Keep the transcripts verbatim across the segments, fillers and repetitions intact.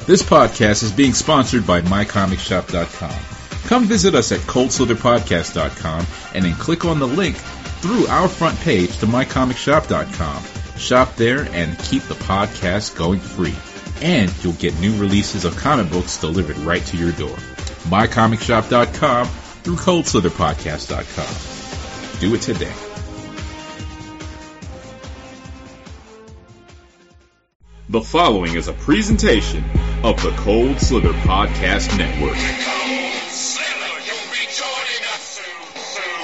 This podcast is being sponsored by my comic shop dot com. Come visit us at cold slither podcast dot com and then click on the link through our front page to my comic shop dot com. Shop there and keep the podcast going free. And you'll get new releases of comic books delivered right to your door. my comic shop dot com through cold slither podcast dot com. Do it today. The following is a presentation of the Cold Slither Podcast Network. Cold Slither, you'll be joining us soon,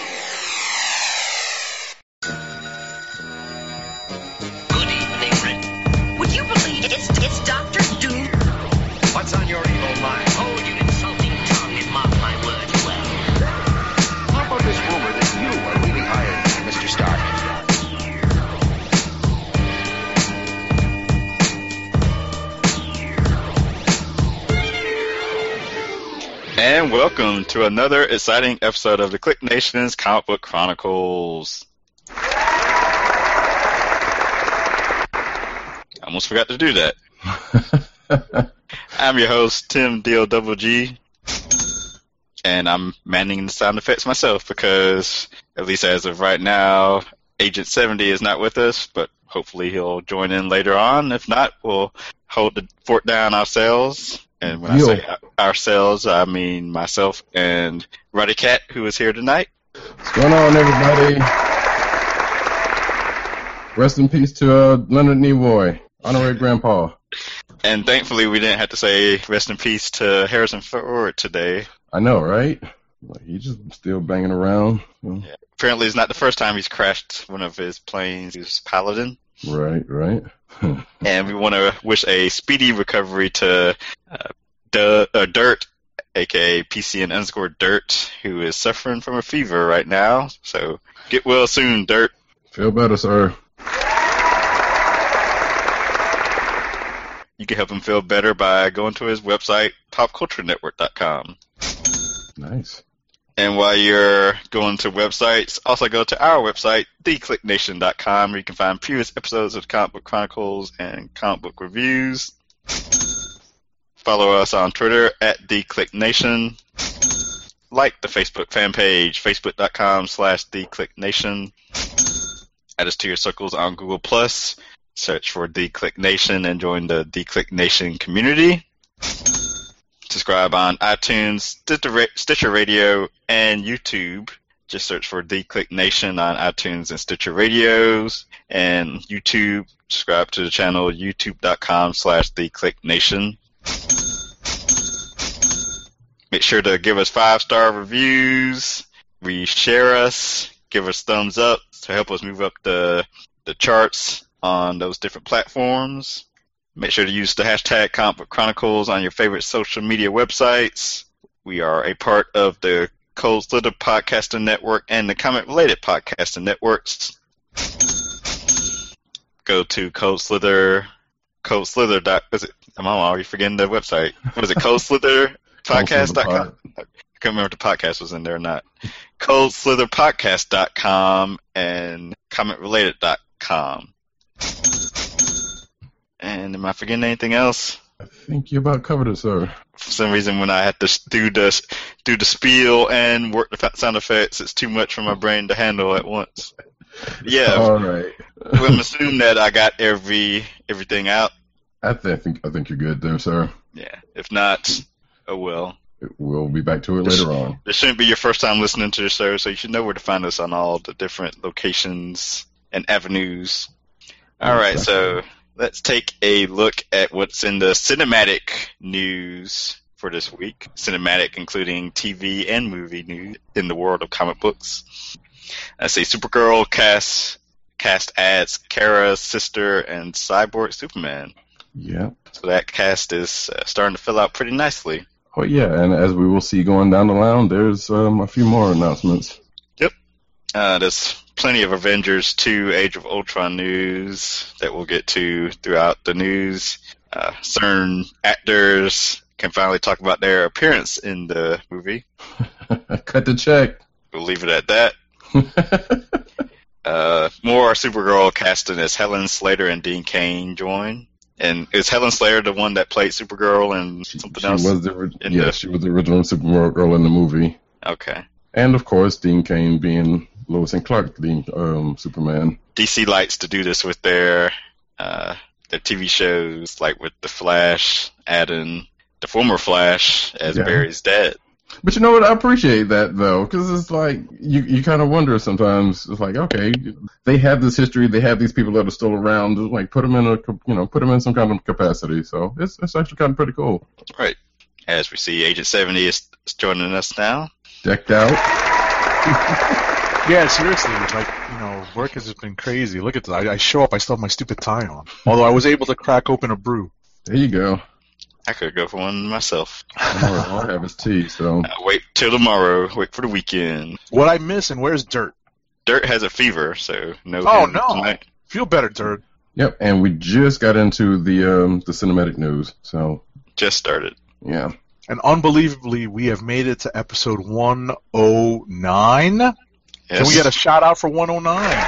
soon. Good evening, Rick. Would you believe it's, it's Doctor Doom? What's on your evil mind? Hold your insulting tongue and mark my words well. How about this rumor that you are really hired by Mister Stark? And welcome to another exciting episode of the Click Nation's Comic Book Chronicles. I almost forgot to do that. I'm your host, Tim D O Double G, and I'm manning the sound effects myself because, at least as of right now, Agent seventy is not with us, but hopefully he'll join in later on. If not, we'll hold the fort down ourselves. And when Yo. I say ourselves, I mean myself and Ruddy Cat, who is here tonight. What's going on, everybody? Rest in peace to uh, Leonard Nimoy, honorary grandpa. And thankfully, we didn't have to say rest in peace to Harrison Ford today. I know, right? Like, he's just still banging around. So. Yeah. Apparently, it's not the first time he's crashed one of his planes. He's piloting. Right, right. And we want to wish a speedy recovery to uh, D- uh, Dirt, a k a. P C N underscore Dirt, who is suffering from a fever right now. So get well soon, Dirt. Feel better, sir. You can help him feel better by going to his website, pop culture network dot com. Nice. And while you're going to websites, also go to our website, the click nation dot com, where you can find previous episodes of Comic Book Chronicles and comic book reviews. Follow us on Twitter at TheClickNation. Like the Facebook fan page, facebook dot com slash TheClickNation. Add us to your circles on Google Plus. Search for The Click Nation and join the The Click Nation community. Subscribe on iTunes, Stitcher Radio, and YouTube. Just search for The Click Nation on iTunes and Stitcher Radios. And YouTube, subscribe to the channel, youtube dot com slash The Click Nation. Make sure to give us five-star reviews, re-share us, give us thumbs up to help us move up the the charts on those different platforms. Make sure to use the hashtag Comic Book Chronicles on your favorite social media websites. We are a part of the Cold Slither Podcasting Network and the Comic-related Podcasting Networks. Go to Cold Slither, Cold Slither. Dot, is it? I'm already forgetting the website. What is it? Cold Slither Podcast dot com. I can't remember if the podcast was in there or not. Cold Slither Podcast dot com and Comic Related dot com. And am I forgetting anything else? I think you about covered it, sir. For some reason, when I had to do the do the spiel and work the sound effects, it's too much for my brain to handle at once. Yeah. All right. We'll assume that I got every everything out. I th- I think I think you're good there, sir. Yeah. If not, oh well. We'll be back to it later on. This shouldn't be your first time listening to the show, so you should know where to find us on all the different locations and avenues. All right, so let's take a look at what's in the cinematic news for this week. Cinematic, including T V and movie news in the world of comic books. I say Supergirl cast cast adds Kara's sister and Cyborg Superman. Yeah. So that cast is uh, starting to fill out pretty nicely. Oh yeah, and as we will see going down the line, there's um, a few more announcements. Yep. Uh, there's plenty of Avengers two Age of Ultron news that we'll get to throughout the news. Uh, certain actors can finally talk about their appearance in the movie. Cut the check. We'll leave it at that. uh, more Supergirl casting as Helen Slater and Dean Cain join. And is Helen Slater the one that played Supergirl and something she else? was the ori- in yeah, the- she was the original Supergirl in the movie. Okay. And of course, Dean Cain being Lois and Clark, the um, Superman. D C likes to do this with their uh, their T V shows, like with The Flash, adding the former Flash as Yeah. Barry's dad. But you know what? I appreciate that though, because it's like you you kind of wonder sometimes. It's like, okay, they have this history, they have these people that are still around. Just like put them in a you know put them in some kind of capacity. So it's it's actually kind of pretty cool. Right. As we see, Agent seventy is, is joining us now. Decked out. Yeah, seriously, like, you know, work has just been crazy. Look at this. I, I show up, I still have my stupid tie on. Although I was able to crack open a brew. There you go. I could go for one myself. All I have is tea. So Uh, wait till tomorrow. Wait for the weekend. What I miss and where's Dirt? Dirt has a fever, so no. Oh, him no. tonight. Feel better, Dirt. yep. And we just got into the um the cinematic news. So Just started. yeah. And unbelievably, we have made it to episode one oh nine. Yes. Can we get a shout out for one oh nine?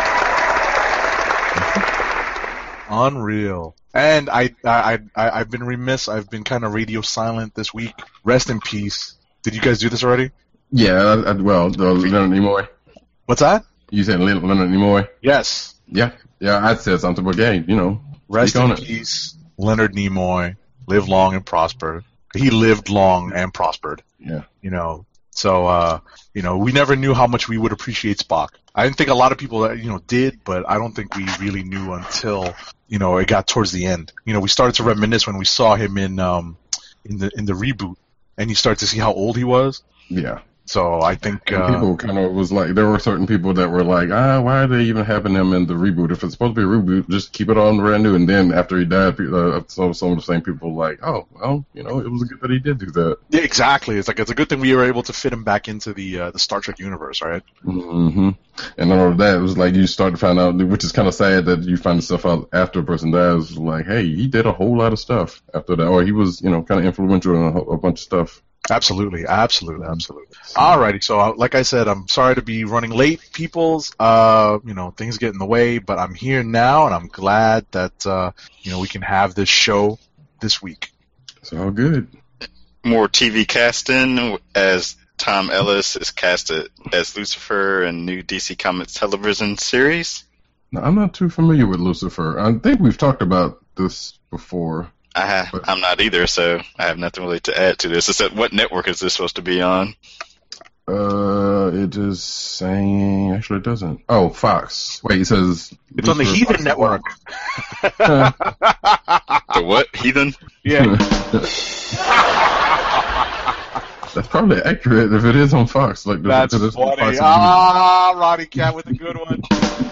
Unreal. And I, I, I, I've been remiss. I've been kind of radio silent this week. Rest in peace. Did you guys do this already? Yeah. I, I, well, the Leonard Nimoy. What's that? You said Leonard Nimoy. Yes. Yeah. Yeah. I said something, but hey, you know, Rest speak in on it. peace, Leonard Nimoy. Live long and prosper. He lived long and prospered. Yeah. You know, so uh, you know, we never knew how much we would appreciate Spock. I didn't think a lot of people that you know did, but I don't think we really knew until you know it got towards the end. You know, we started to reminisce when we saw him in um in the in the reboot, and you start to see how old he was. Yeah. So I think And uh, people kind of was like, there were certain people that were like, ah, why are they even having him in the reboot? If it's supposed to be a reboot, just keep it on brand new. And then after he died, pe- uh, so some of the same people were like, oh, well, you know, it was good that he did do that. yeah, exactly. It's like it's a good thing we were able to fit him back into the uh, the Star Trek universe, right? hmm And all of that, it was like you start to find out, which is kind of sad that you find yourself out after a person dies, like, hey, he did a whole lot of stuff after that, or he was, you know, kind of influential in a, whole- a bunch of stuff. Absolutely, absolutely, absolutely. Alrighty, so uh, like I said, I'm sorry to be running late, peoples. Uh, you know, things get in the way, but I'm here now, and I'm glad that uh, you know we can have this show this week. It's all good. More T V casting as Tom Ellis is casted as Lucifer in new D C Comics television series. Now, I'm not too familiar with Lucifer. I think we've talked about this before. I ha- I'm not either, so I have nothing really to add to this. Except, what network is this supposed to be on? Uh, it is saying, actually it doesn't. Oh, Fox. Wait, it says... It's on the Lucifer, Heathen Fox. Network. The what? Heathen? Yeah. That's probably accurate if it is on Fox. Like, That's if it's on funny. Fox, Ah, Roddy Cat with a good one.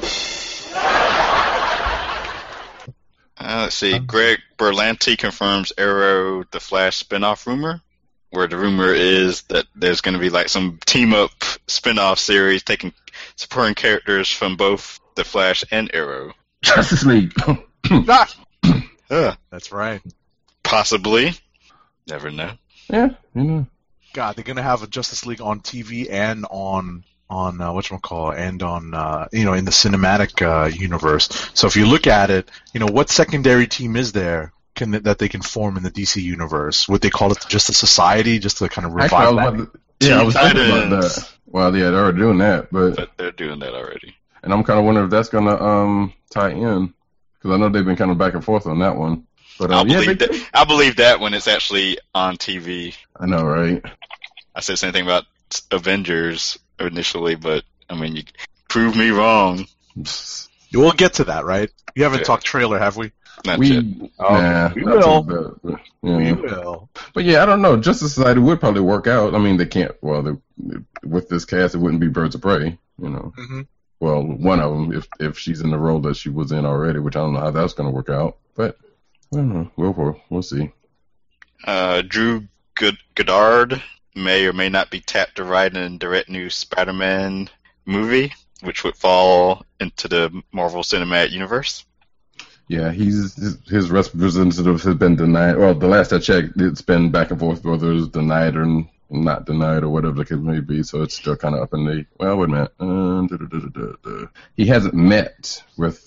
Uh, let's see. Greg Berlanti confirms Arrow the Flash spinoff rumor, where the rumor is that there's going to be like some team up spinoff series taking supporting characters from both the Flash and Arrow. Justice League. Ah, Uh, that's right. possibly. Never know. Yeah, you know. God, they're gonna have a Justice League on T V and on on uh, whatchamacallit, and on uh, you know in the cinematic uh, universe. So if you look at it, you know what secondary team is there can that they can form in the D C universe? Would they call it just a society, just to kind of revive Actually, I was that? about to, yeah, I was thinking about Titans. that. Well, yeah, they're already doing that, but But they're doing that already. and I'm kind of wondering if that's gonna um tie in because I know they've been kind of back and forth on that one. But I'll um, yeah, believe they, that. I'll believe that when it's actually on T V. I know, right? I said the same thing about Avengers initially, but I mean, you prove me wrong. We'll get to that, right? You haven't Yeah. talked trailer, have we? Not We, yet. nah, we not will. too bad, but, yeah. We will. But yeah, I don't know. Justice Society would probably work out. I mean, they can't. Well, they, with this cast, it wouldn't be Birds of Prey. You know. hmm Well, one of them, if if she's in the role that she was in already, which I don't know how that's going to work out. But I don't know. We'll we'll, we'll see. Uh, Drew Good- Goddard may or may not be tapped to write in a direct new Spider-Man movie, which would fall into the Marvel Cinematic Universe. Yeah, he's his, his representative has been denied. Well, the last I checked, it's been back and forth whether it's denied or not denied or whatever the case may be. So it's still kind of up in the. Well, wait a minute. Uh, da, da, da, da, da. He hasn't met with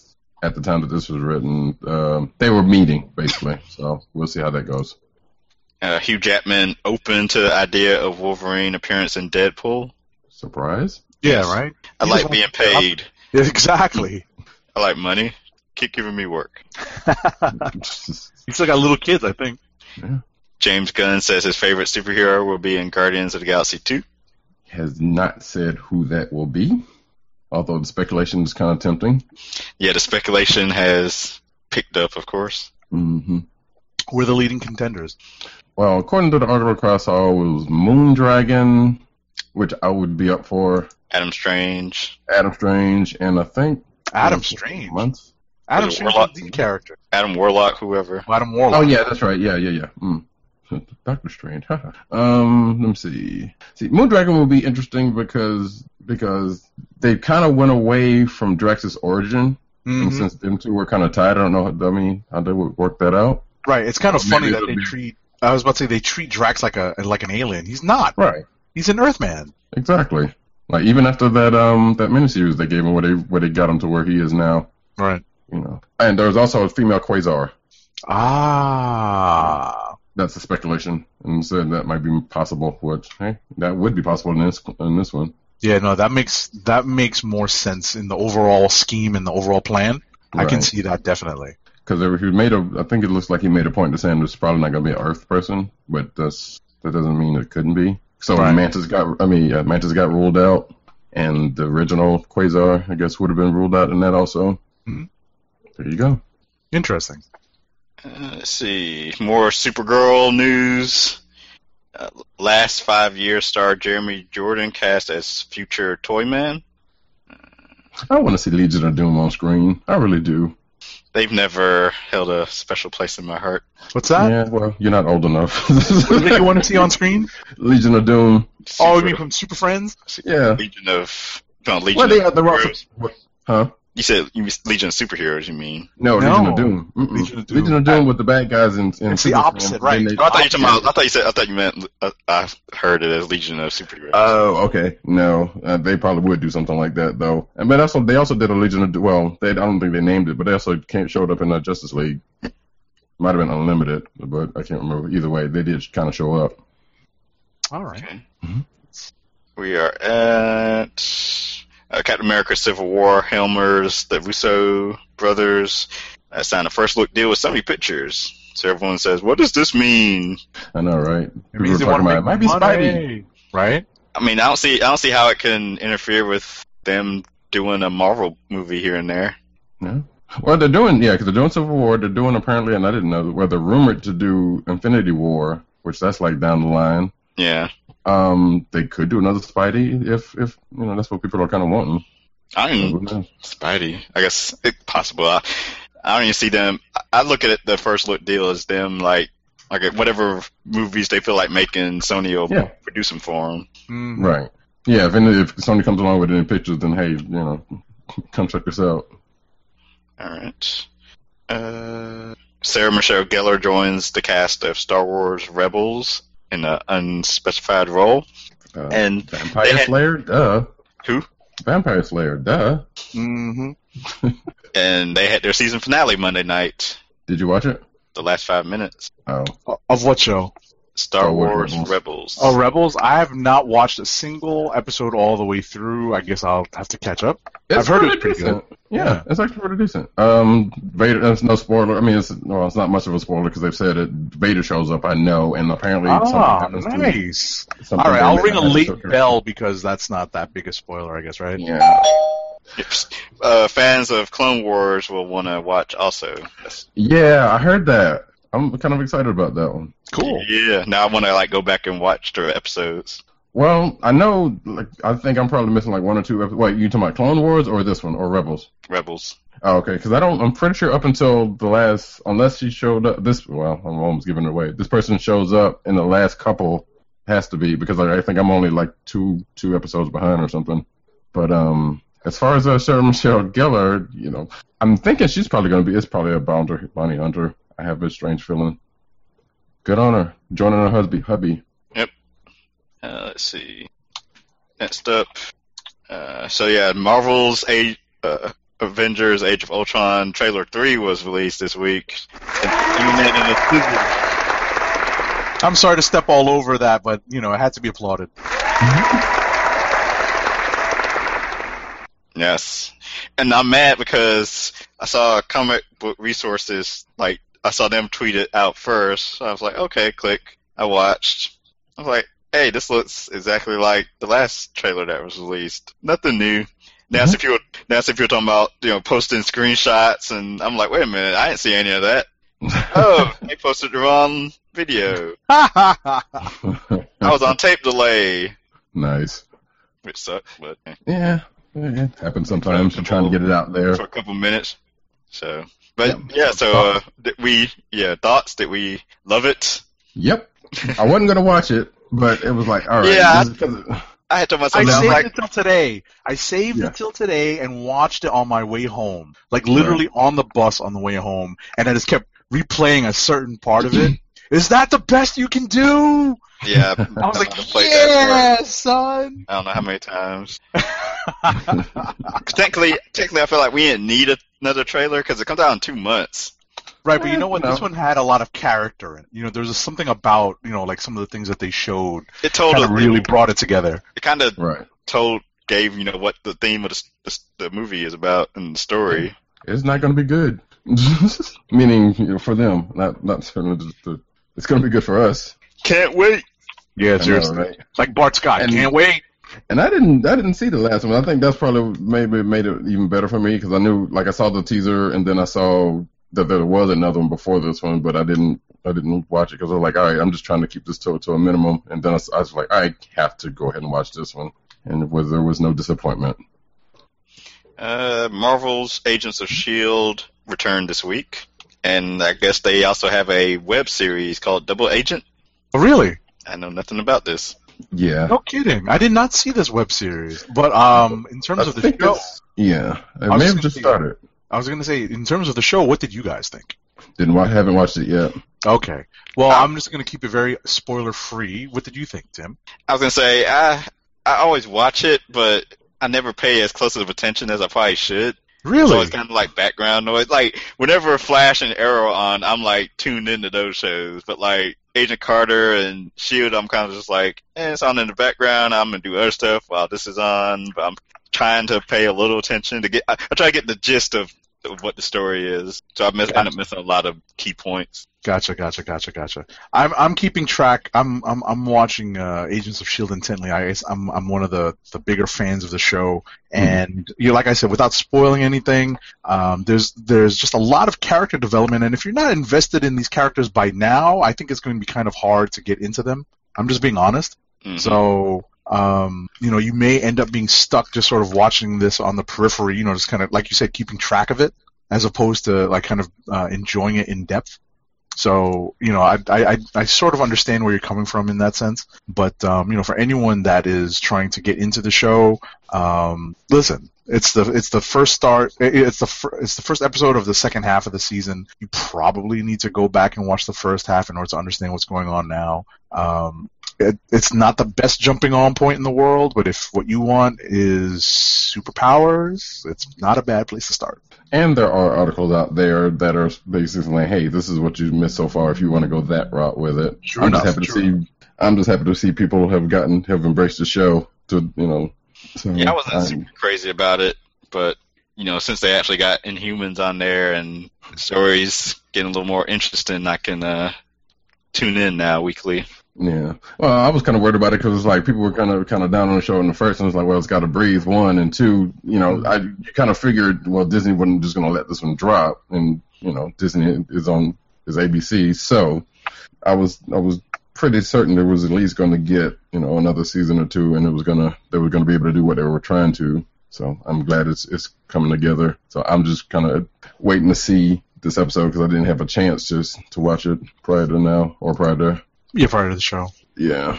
at the time that this was written. Um, they were meeting, basically. So we'll see how that goes. Uh, Hugh Jackman open to the idea of Wolverine appearance in Deadpool. Surprise? Yeah, right? I He like just being wants to- paid. Yeah, exactly. I like money. Keep giving me work. He's still got little kids, I think. James Gunn says his favorite superhero will be in Guardians of the Galaxy two. Has not said who that will be, although the speculation is kind of tempting. Yeah, the speculation has picked up, of course. hmm We're the leading contenders. Well, according to the article across all, it was Moondragon, which I would be up for, Adam Strange. Adam Strange, and I think Adam uh, Strange. months. Adam Was it Strange Warlock? is the lead character. Adam Warlock, whoever. Adam Warlock. Oh yeah, that's right. Yeah, yeah, yeah. Mm. Doctor Strange. um, let me see. See, Moondragon will be interesting because because they kind of went away from Drax's origin, and Mhm. since them two were kind of tied, I don't know. I mean, how they would work that out. Right. It's kind of Maybe funny that it'll they be- treat. I was about to say they treat Drax like a like an alien. He's not. Right. He's an Earthman. Exactly. Like even after that um that miniseries they gave him, where they where they got him to where he is now. Right. You know. And there was also a female Quasar. Ah. That's a speculation, and said that might be possible. Which hey, that would be possible in this in this one. Yeah. No, that makes that makes more sense in the overall scheme and the overall plan. I can Right. see that definitely. Because he made a, I think it looks like he made a point to saying there's probably not going to be an Earth person, but that's that doesn't mean it couldn't be. So Right. Mantis got, I mean, uh, Mantis got ruled out, and the original Quasar, I guess, would have been ruled out in that also. Mhm. There you go. Interesting. Uh, let's see. More Supergirl news. Uh, last five years star Jeremy Jordan cast as future Toyman. I want to see Legion of Doom on screen. I really do. They've never held a special place in my heart. What's that? Yeah, well, you're not old enough. What do you want to see on screen? Legion of Doom. Oh, you Super- mean from Super Friends? Yeah. Legion of no, Legion Well, they are of the Superheroes. Huh? You said you mean Legion of Superheroes. You mean? No, No. Legion of Doom. Mm-mm. Legion of Doom. Legion of Doom with the bad guys in. in It's the Superman, opposite, and right. then they- Oh, I thought you talking about. I thought you said. I thought you meant. Uh, I heard it as Legion of Superheroes. Oh, okay. No, uh, they probably would do something like that though. And but also they also did a Legion of well, they I don't think they named it, but they also came, showed up in the Justice League. Might have been Unlimited, but I can't remember. Either way, they did kind of show up. All right. Okay. Mhm. We are at uh, Captain America: Civil War. Helmers, the Russo brothers, uh, signed a first look deal with Sony Pictures. So everyone says, "What does this mean?" I know, right? It People means were they talking want to about make it might be Spidey. money. Right? I mean, I don't see. I don't see how it can interfere with them doing a Marvel movie here and there. No. Well, they're doing yeah, because they're doing Civil War. They're doing apparently, and I didn't know. Well, they're rumored to do Infinity War, which that's like down the line. Yeah, Um, they could do another Spidey if if you know that's what people are kind of wanting. I So, mean, who knows? Spidey. I guess it's possible. I, I don't even see them. I look at it, the first look deal as them like like whatever movies they feel like making, Sony will Yeah. produce them for them. Mhm. Right. Yeah, if any, if Sony comes along with any pictures, then hey, you know, come check this out. All right. Uh, Sarah Michelle Gellar joins the cast of Star Wars Rebels in an unspecified role. Uh, And Vampire they had- Slayer, duh. Who? Vampire Slayer, duh. Mhm. And they had their season finale Monday night, Did you watch it? the last five minutes. Oh, Of what show? Star Star Wars Wars Rebels. Rebels. Oh, Rebels. I have not watched a single episode all the way through. I guess I'll have to catch up. I've heard it's pretty decent. Yeah, it's actually pretty decent. Um, Vader. That's no spoiler. I mean, it's well, it's not much of a spoiler because they've said it. Vader shows up. I know, and apparently something Ah, happens to nice. something All right, they I'll may ring a not have late to- bell because that's not that big a spoiler, I guess, right? Yeah. Yes. Uh, fans of Clone Wars will want to watch also. That's- Yeah, I heard that. I'm kind of excited about that one. Cool. Yeah. Now I want to like go back and watch the episodes. Well, I know. Like, I think I'm probably missing like one or two. Episodes. Wait, you talking about Clone Wars or this one or Rebels? Rebels. Oh, okay, because I don't. I'm pretty sure up until the last, unless she showed up. This well, I'm almost giving it away. This person shows up in the last couple. Has to be because I, I think I'm only like two two episodes behind or something. But um, as far as uh, Sarah Michelle Gellar, you know, I'm thinking she's probably going to be. It's probably a bounty bounty hunter. I have a strange feeling. Good on her, joining her husband. Hubby. Uh, let's see. Next up. Uh, so yeah, Marvel's a uh, Avengers: Age of Ultron trailer three was released this week. And I'm sorry to step all over that, but you know it had to be applauded. Yes, and I'm mad because I saw comic book resources, like I saw them tweet it out first. So I was like, okay, click. I watched. I was like, hey, this looks exactly like the last trailer that was released. Nothing new. Now, mm-hmm. if you were now, if you're talking about you know posting screenshots, and I'm like, wait a minute, I didn't see any of that. Oh, they posted the wrong video. I was on tape delay. Nice. Which sucks, but yeah. It happens sometimes. You're trying to get it out there for a couple minutes. So, but yep. yeah, so uh, did we, yeah, thoughts? Did we love it? Yep. I wasn't gonna watch it, but it was like, all right. Yeah, this is I, I had told myself. I that saved like, it till today. I saved Yeah. it till today and watched it on my way home, like literally Right. on the bus on the way home, and I just kept replaying a certain part of it. Is that the best you can do? Yeah, I was like, played yeah, that son. I don't know how many times. technically, technically, I feel like we didn't need a, another trailer because it comes out in two months. Right, but you know Eh, what? no. This one had a lot of character in it. You know, there's something about, you know, like some of the things that they showed It told kind us of really brought it together. It kind of right. told, gave you know what the theme of the, the, the movie is about and the story. It's not gonna be good. Meaning you know, for them, not not certainly the, the, it's gonna be good for us. Can't wait. Yeah, I know, seriously. right? Like Bart Scott, And- can't wait. And I didn't, I didn't see the last one. I think that's probably maybe made it even better for me because I knew, like, I saw the teaser and then I saw that there was another one before this one, but I didn't, I didn't watch it because I was like, all right, I'm just trying to keep this to to a minimum. And then I, I was like, I have to go ahead and watch this one, and it was there was no disappointment. Uh, Marvel's Agents of S H I E L D returned this week, and I guess they also have a web series called Double Agent. Oh, really? I know nothing about this. Yeah. No kidding. I did not see this web series. But um, in terms I of the think show, it's- yeah, it I was may have gonna just say- started. I was going to say, in terms of the show, what did you guys think? Didn't wa- haven't watched it yet. Okay. Well, I'm just going to keep it very spoiler-free. What did you think, Tim? I was gonna say I I always watch it, but I never pay as close of attention as I probably should. Really? So it's kind of like background noise. Like whenever Flash and Arrow are on, I'm like tuned into those shows. But like Agent Carter and S H I E L D, I'm kind of just like, eh, it's on in the background. I'm gonna do other stuff while this is on. But I'm trying to pay a little attention to get. I, I try to get the gist of, of what the story is. So I miss, I end up missing a lot of key points. Gotcha, gotcha, gotcha, gotcha. I'm I'm keeping track. I'm I'm I'm watching uh, Agents of S H I E L D intently. I I'm I'm one of the, the bigger fans of the show, and you know, like I said, without spoiling anything, um, there's there's just a lot of character development, and if you're not invested in these characters by now, I think it's going to be kind of hard to get into them. I'm just being honest. Mhm. So. Um, you know, you may end up being stuck just sort of watching this on the periphery, you know, just kind of, like you said, keeping track of it, as opposed to, like, kind of uh, enjoying it in depth. So, you know, I, I, I sort of understand where you're coming from in that sense. But, um, you know, for anyone that is trying to get into the show, um, listen, it's the it's the first start. It's the fir- it's the first episode of the second half of the season. You probably need to go back and watch the first half in order to understand what's going on now. Um, it, it's not the best jumping on point in the world, but if what you want is superpowers, it's not a bad place to start. And there are articles out there that are basically like, hey, this is what you missed so far if you want to go that route with it. True I'm enough, just happy true to see I'm just happy to see people have gotten have embraced the show to you know so Yeah, I wasn't I'm- super crazy about it, but you know, since they actually got Inhumans on there and the story's getting a little more interesting, I can uh, tune in now weekly. Yeah. Well, I was kind of worried about it because it's like people were kind of kind of down on the show in the first, and it's like, well, it's got to breathe. One and two, you know, I you kind of figured, well, Disney wasn't just going to let this one drop, and you know, Disney is on is A B C, so I was I was pretty certain there was at least going to get you know another season or two, and it was gonna they were going to be able to do what they were trying to. So I'm glad it's it's coming together. So I'm just kind of waiting to see this episode because I didn't have a chance just to watch it prior to now or prior to. Yeah, prior to the show. Yeah.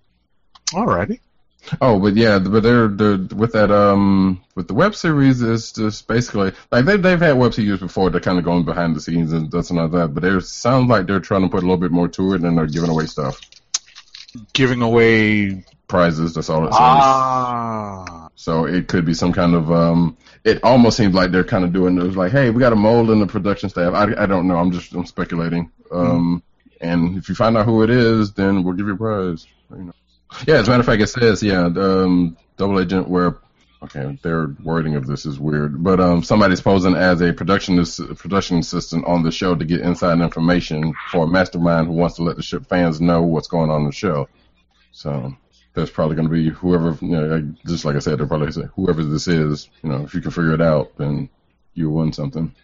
Alrighty. Oh, but yeah, but they're, they're with that um with the web series is just basically like they they've had web series before. They're kind of going behind the scenes and this and all that, but it sounds like they're trying to put a little bit more to it and they're giving away stuff, Giving away. prizes. That's all it says. Ah. So it could be some kind of. Um, it almost seems like they're kind of doing it was like, hey, we got a mold in the production staff. I, I don't know. I'm just I'm speculating. Um, mm-hmm. And if you find out who it is, then we'll give you a prize. You know. Yeah, as a matter of fact, it says yeah, um, double agent where. Okay, their wording of this is weird, but um, somebody's posing as a production ass- production assistant on the show to get inside information for a mastermind who wants to let the ship fans know what's going on in the show. So there's probably going to be whoever, you know, like, just like I said, they'll probably say whoever this is. You know, if you can figure it out, then you win something.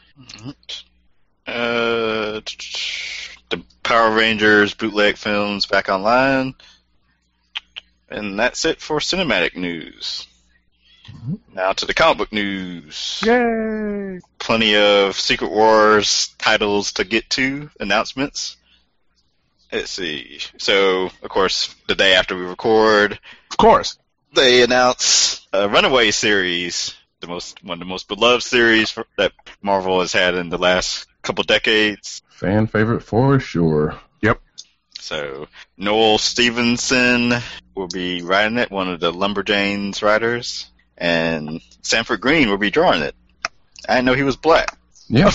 Uh, the Power Rangers bootleg films back online, and that's it for cinematic news. Now to the comic book news. Yay! Plenty of Secret Wars titles to get to, announcements. Let's see. So, of course, the day after we record, Of course. they announce a Runaway series, the most one of the most beloved series for, that Marvel has had in the last couple decades. Fan favorite for sure. Yep. So, Noel Stevenson will be writing it, one of the Lumberjanes writers. And Sanford Green will be drawing it. I didn't know he was black. Yeah.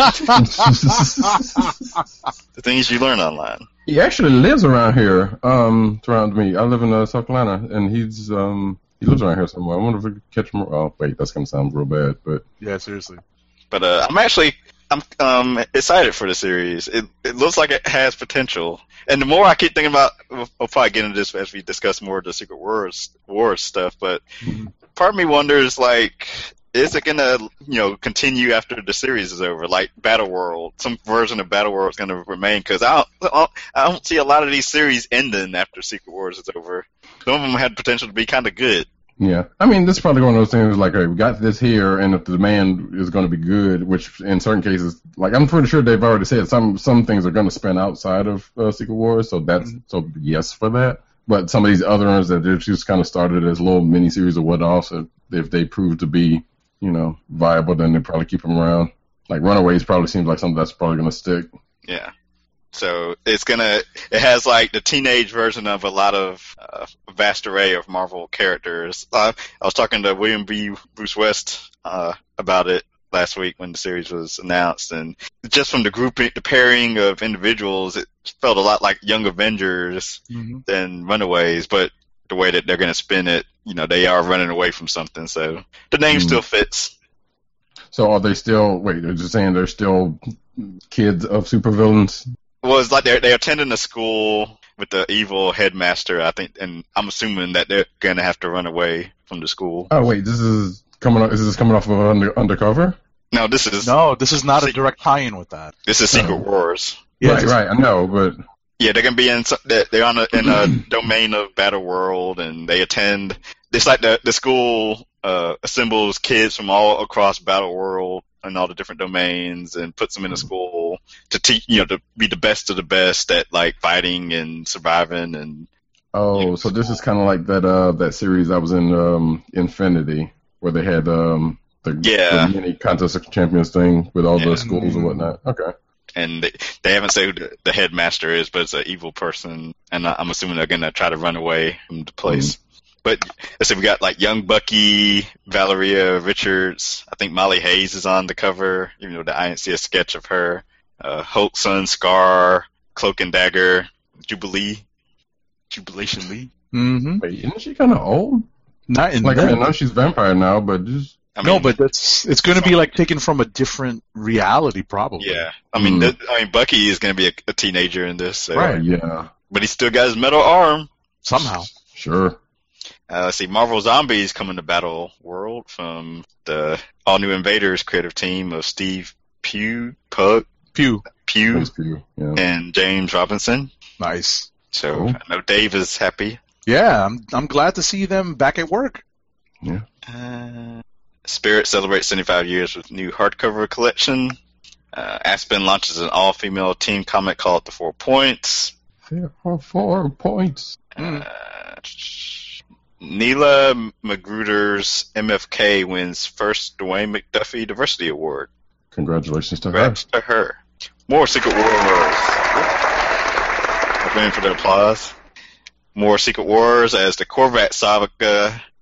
The things you learn online. He actually lives around here. Um, around me. I live in uh, South Carolina, and he's um he lives around here somewhere. I wonder if we could catch him. Oh, wait, that's gonna sound real bad, but Yeah, seriously. But uh, I'm actually I'm um excited for the series. It it looks like it has potential. And the more I keep thinking about, we'll, we'll probably get into this as we discuss more of the Secret Wars Wars stuff. But mm-hmm. part of me wonders, like, is it gonna, you know, continue after the series is over? Like Battle World, some version of Battle World is gonna remain, because I don't, I don't see a lot of these series ending after Secret Wars is over. Some of them had potential to be kind of good. Yeah, I mean, this is probably one of those things like, hey, we got this here, and if the demand is going to be good, which in certain cases, like I'm pretty sure they've already said some some things are going to spin outside of uh, Secret Wars, so that's mm-hmm. so yes for that. But some of these other ones that they've just kind of started as little mini-series or what-offs, if they prove to be, you know, viable, then they probably keep them around. Like Runaways probably seems like something that's probably going to stick. Yeah. So it's gonna, it has like the teenage version of a lot of uh, a vast array of Marvel characters. Uh, I was talking to William B. Bruce West uh, about it last week when the series was announced, and just from the grouping, the pairing of individuals, it felt a lot like Young Avengers mm-hmm. than Runaways. But the way that they're gonna spin it, you know, they are running away from something, so the name mm. still fits. So are they still? Wait, they're just saying they're still kids of supervillains? Well, it's like they're, they're attending a school with the evil headmaster, I think, and I'm assuming that they're going to have to run away from the school. Oh, wait, this is coming off, is this coming off of under, Undercover? No, this is... No, this is not a direct tie-in with that. This is Secret oh. Wars. Yeah, right, right, I know, but... Yeah, they're going to be in, they're on a, in a domain of Battle World, and they attend... It's like the, the school uh, assembles kids from all across Battle World and all the different domains and puts them in a school to teach, you know, to be the best of the best at like fighting and surviving and. Oh, you know, so this is kind of like that uh that series I was in um Infinity where they had um the, yeah. the mini contest of champions thing with all yeah. the schools and whatnot. Okay. And they, they haven't said who the, the headmaster is, but it's an evil person, and I'm assuming they're gonna try to run away from the place. Mm-hmm. But let's see, we got like young Bucky, Valeria Richards. I think Molly Hayes is on the cover, even though I didn't see a sketch of her. Uh, Hulk's son, Scar, Cloak and Dagger, Jubilee, Jubilation Lee. Mm-hmm. Wait, isn't she kind of old? Not in like that. I know she's vampire now, but just I mean, no, but that's it's going to be like taken from a different reality, probably. Yeah, I mean, mm. th- I mean, Bucky is going to be a, a teenager in this, so. Right? Yeah, but he's still got his metal arm somehow. Sure. Uh, let's see, Marvel Zombies coming to Battle World from the All New Invaders creative team of Steve Pugh, Pug, Pugh, Pugh, Pugh yeah. and James Robinson. Nice. So cool. I know Dave is happy. Yeah, I'm I'm glad to see them back at work. Yeah. Uh, Spirit celebrates seventy-five years with new hardcover collection. Uh, Aspen launches an all-female team comic called The Four Points. There are four points. Uh, Neela Magruder's M F K wins first Dwayne McDuffie Diversity Award. Congratulations to Congrats her. to her. More Secret Wars. I'm waiting for the applause. More Secret Wars as the Korvac saga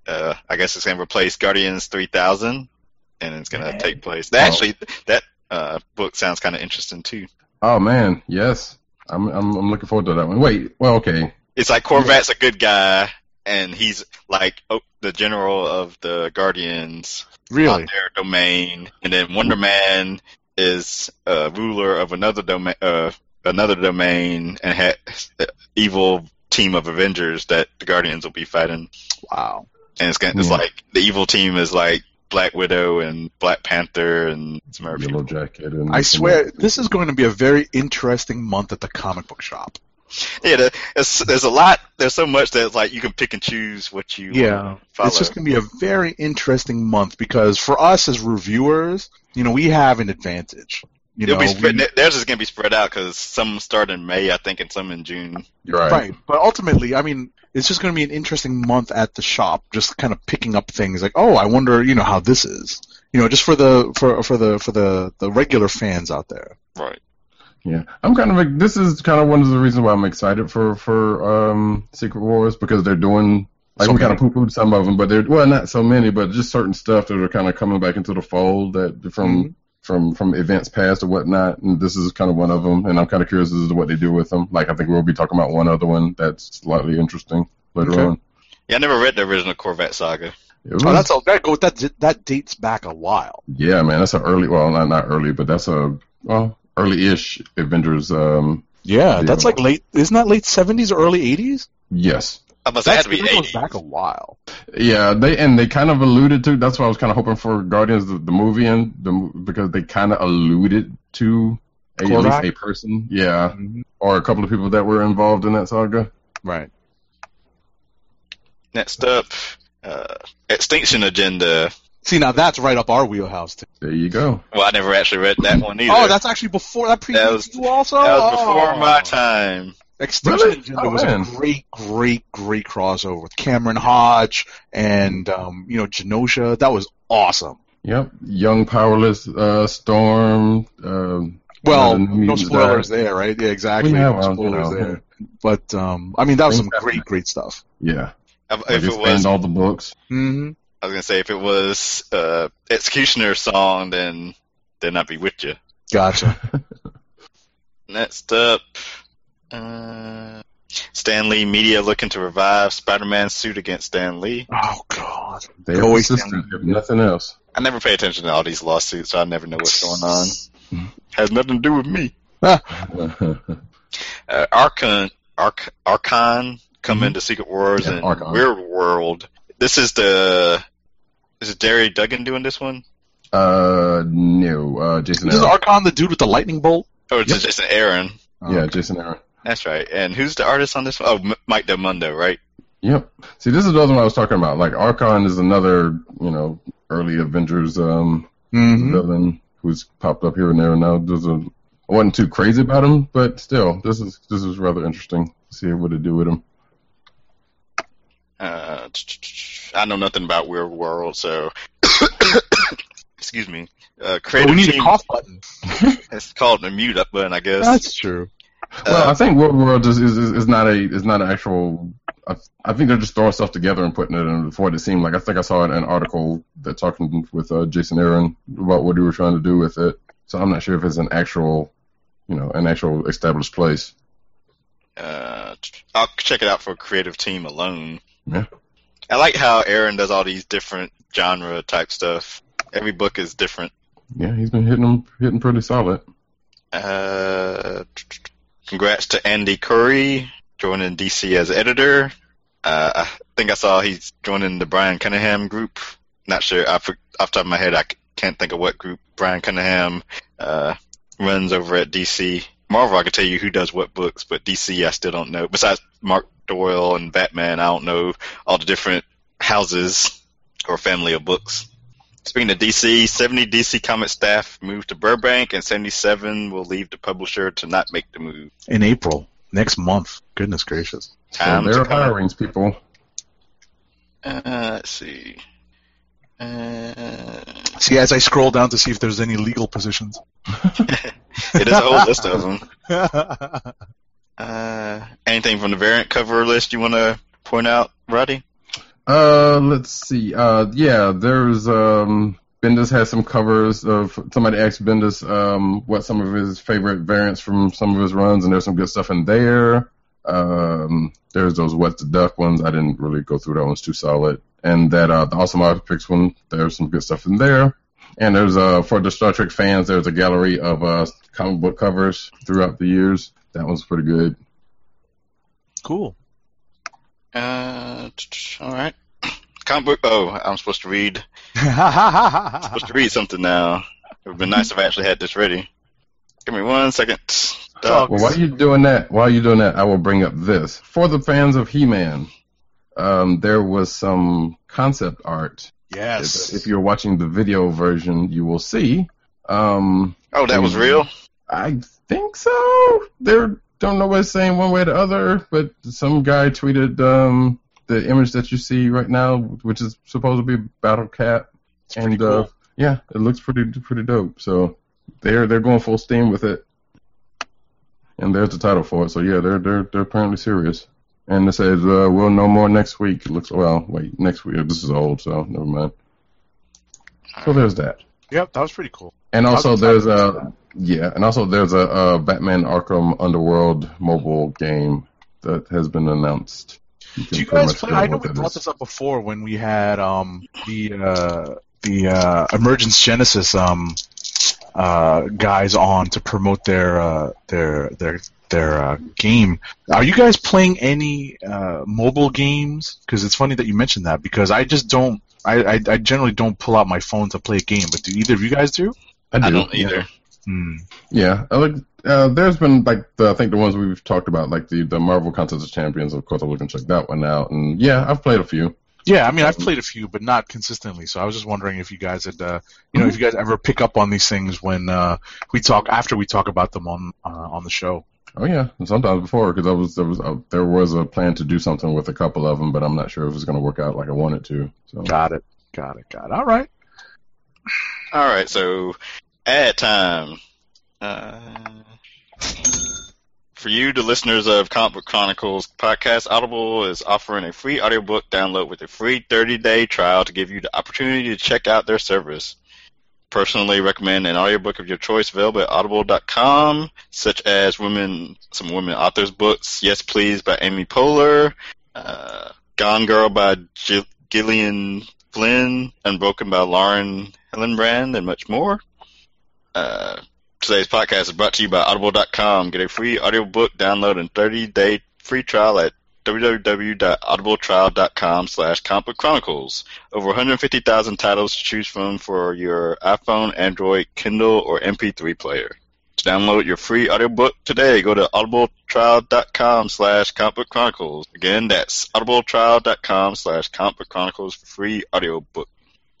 Uh, I guess it's going to replace Guardians three thousand, and it's going to Man. take place. Oh. Actually, that uh, book sounds kind of interesting too. Oh man, yes. I'm I'm I'm looking forward to that one. Wait, well, okay. It's like Corvat's a good guy, and he's like oh, the general of the Guardians Really? on their domain, and then Wonder Man is a ruler of another domain, uh, another domain, and has an evil team of Avengers that the Guardians will be fighting. Wow. And it's gonna, it's Yeah. like the evil team is like Black Widow and Black Panther and some other Yellow people. Jacket and I swear, this is going to be a very interesting month at the comic book shop. Yeah, there- there's, there's a lot. There's so much that it's like you can pick and choose what you Yeah, follow. it's just going to be a very interesting month because for us as reviewers, you know, we have an advantage. You It'll know, be spread, we- theirs is gonna be spread out because some start in May, I think, and some in June. right. right. But ultimately, I mean, it's just going to be an interesting month at the shop, just kind of picking up things like, oh, I wonder, you know, how this is. You know, just for the for for the for the the regular fans out there. Right. Yeah, I'm kind of like, this is kind of one of the reasons why I'm excited for for um, Secret Wars, because they're doing like So we kind of many. poo-pooed some of them, but they're well not so many, but just certain stuff that are kind of coming back into the fold that from Mhm. from from events past or whatnot, and this is kind of one of them, and I'm kind of curious as to what they do with them. Like I think we'll be talking about one other one that's slightly interesting later Okay. on. Yeah, I never read the original Corvette saga. It was, Oh, that's a, that go that that dates back a while. yeah, man, that's an early, well not not early, but that's a well early-ish Avengers. Um, Yeah, that's Yeah. like late. Isn't that late seventies or early eighties? yes. I must have had That's to be that goes eighty. back a while. Yeah, they and they kind of alluded to. That's why I was kind of hoping for Guardians the, the movie and the mo- because they kind of alluded to a, at least Korvac? a person, yeah, Mhm. or a couple of people that were involved in that saga. Right. Next up, uh, Extinction Agenda. See, now that's right up our wheelhouse. Too. There you go. Well, I never actually read that one either. Oh, that's actually before that predates That was- you also. that was before Oh. my time. Extinction Really? Agenda Oh, was man. a great, great, great crossover with Cameron Hodge and um, you know Genosha. That was awesome. Yep, young, powerless uh, Storm. Um, Well, the new no mutants spoilers died. there, right? Yeah, exactly. Yeah, No well, you spoilers know. there. But um, I mean, that was some Things great, happen. great stuff. Yeah, If like if it expand was, all the books. Mm-hmm. I was gonna say if it was uh, Executioner's song, then then I'd be with you. Gotcha. Next up, uh, Stan Lee Media looking to revive Spider-Man's suit against Stan Lee. Oh God. They are Go away, persistent, Stanley. if nothing else. I never pay attention to all these lawsuits, so I never know what's going on. Has nothing to do with me. Uh, Archon, Arch, Archon coming to Secret Wars Yeah, and Archon. Weird World. This is the. Is it Jerry Duggan doing this one? uh, no, uh, Jason This is Aaron. Archon, the dude with the lightning bolt. Or is it just Aaron? Yeah, Jason Aaron. That's right. And who's the artist on this one? Oh, M- Mike Del Mundo, right? Yep. See, this is the other one I was talking about. Like, Archon is another, you know, early Avengers um, Mm-hmm. villain who's popped up here and there. Now, there's a, I wasn't too crazy about him, but still, this is this is rather interesting to see what to do with him. Uh, I know nothing about Weird World, so excuse me. Uh, Oh, creative we need team. a cough button. It's called the mute up button, I guess. That's true. Well, Uh, I think World World is, is is is not a is not an actual. I, I think they're just throwing stuff together and putting it in for what it seemed like. I think I saw an article that talking with uh, Jason Aaron about what he was trying to do with it. So I'm not sure if it's an actual, you know, an actual established place. Uh, I'll check it out for creative team alone. Yeah. I like how Aaron does all these different genre type stuff. Every book is different. Yeah, he's been hitting them hitting pretty solid. Uh, congrats to Andy Curry joining D C as editor. Uh, I think I saw he's joining the Brian Cunningham group. Not sure. I, off the top of my head, I can't think of what group Brian Cunningham uh, runs over at D C. Marvel, I can tell you who does what books, but D C, I still don't know. Besides Mark Doyle and Batman, I don't know all the different houses or family of books. Speaking of D C, seventy D C Comics staff moved to Burbank, and seventy-seven will leave the publisher to not make the move. In April, next month. Goodness gracious. Time so to they're come. hiring people. Uh, let's see. Uh, See, as I scroll down to see if there's any legal positions. it is a whole list of them. Uh, anything from the variant cover list you want to point out, Roddy? Uh, let's see. Uh, yeah, there's um, Bendis has some covers of somebody asked Bendis um what some of his favorite variants from some of his runs, and there's some good stuff in there. Um, there's those What's the Duck ones. I didn't really go through that one's too solid. And that uh, the Awesome Art Picks one, there's some good stuff in there. And there's uh for the Star Trek fans, there's a gallery of uh comic book covers throughout the years. That one's pretty good. Cool. Uh, all right. Comic book. Oh, I'm supposed to read. I'm supposed to read something now. It would have been nice if I actually had this ready. Give me one second. Well, while you're doing that, while you're doing that, I will bring up this. For the fans of He-Man, um, there was some concept art. Yes. If, if you're watching the video version, you will see. Um, Oh, that was real? I think so. They don't know what it's saying one way or the other, but some guy tweeted um, the image that you see right now, which is supposed to be Battle Cat, and cool. uh, yeah, it looks pretty pretty dope. So they're they're going full steam with it. And there's the title for it. So yeah, they're they're they're apparently serious. And it says uh, we'll know more next week. It looks well. Wait, next week. This is old, so never mind. So there's that. Yep, that was pretty cool. And also I'll- there's a yeah, and also there's a, a Batman Arkham Underworld mobile game that has been announced. You can Do you pretty guys much play? figure I out know what we that brought is. this up before when we had um the uh, the uh, Emergence Genesis um uh, guys on to promote their uh, their their their uh, game. Are you guys playing any uh, mobile games? Because it's funny that you mentioned that, because I just don't. I, I I generally don't pull out my phone to play a game, but do either of you guys do? I, do, I don't yeah. either. Hmm. Yeah, I look, uh, there's been like the, I think the ones we've talked about, like the, the Marvel Contest of Champions. Of course, I'm looking to check that one out. And yeah, I've played a few. Yeah, I mean, I've played a few, but not consistently. So I was just wondering if you guys had, uh, you know, if you guys ever pick up on these things when uh, we talk after we talk about them on uh, on the show. Oh yeah, and sometimes before, because I was there was uh, there was a plan to do something with a couple of them, but I'm not sure if it's going to work out like I wanted to. So Got it. Got it. Got it. All right. All right, so ad time. Uh, for you, the listeners of Comic Book Chronicles podcast, Audible is offering a free audiobook download with a free thirty-day trial to give you the opportunity to check out their service. Personally recommend an audiobook of your choice available at audible dot com, such as women, some women authors books, Yes Please by Amy Poehler, uh, Gone Girl by G- Gillian Flynn, Unbroken by Lauren Hillenbrand, and much more. Uh, today's podcast is brought to you by audible dot com. Get a free audiobook download and thirty-day free trial at w w w dot audible trial dot com slash comic book chronicles. Over one hundred fifty thousand titles to choose from for your iPhone, Android, Kindle, or M P three player. To download your free audiobook today, go to audible trial dot com slash comic book chronicles. Again, that's audible trial dot com slash comic book chronicles for free audiobook.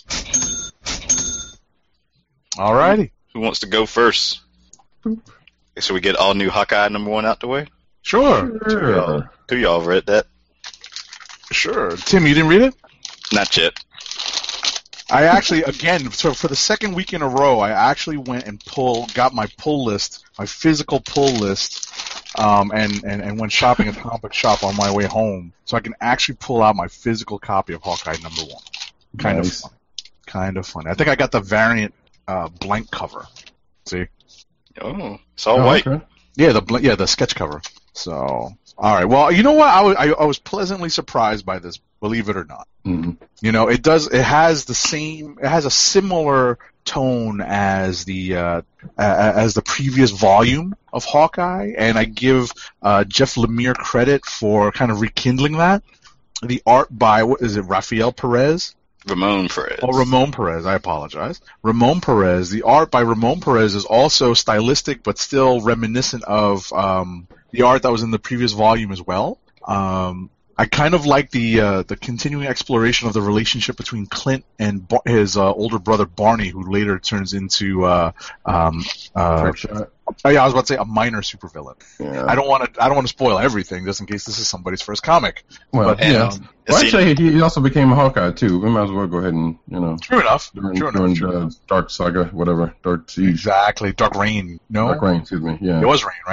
All righty. Who wants to go first? So we get all new Hawkeye number one out the way? Sure. Two of y'all, two of y'all read that? Sure. Tim, you didn't read it? Not yet. I actually, again, so for the second week in a row, I actually went and pulled, got my pull list, my physical pull list, um, and, and, and went shopping at the comic book shop on my way home, so I can actually pull out my physical copy of Hawkeye number one. Kind Nice. of funny. Kind of funny. I think I got the variant uh, blank cover. See? Oh, it's all Oh, white. okay. Yeah, the bl- yeah the sketch cover. So, all right. Well, you know what? I was I, I was pleasantly surprised by this. Believe it or not. Mhm. You know, it does. It has the same. It has a similar tone as the uh, uh, as the previous volume of Hawkeye, and I give uh, Jeff Lemire credit for kind of rekindling that. The art by what is it? Rafael Perez. Ramon Perez. Oh, Ramon Perez. I apologize. Ramon Perez. The art by Ramon Perez is also stylistic, but still reminiscent of um, the art that was in the previous volume as well. Um, I kind of like the uh, the continuing exploration of the relationship between Clint and Bar- his uh, older brother Barney, who later turns into uh, um, uh, Trick shot. oh, yeah, I was about to say a minor supervillain. Yeah. I don't want to I don't want to spoil everything, just in case this is somebody's first comic. Well, But, yeah. um, Well, See- actually, he he also became a Hawkeye too. We might as well go ahead and you know True enough. during, True enough. during True uh, enough. Dark Saga, whatever, Dark Siege, Exactly. Dark Rain. No, Dark Reign. Excuse me. Yeah. it was Rain, right? Yeah.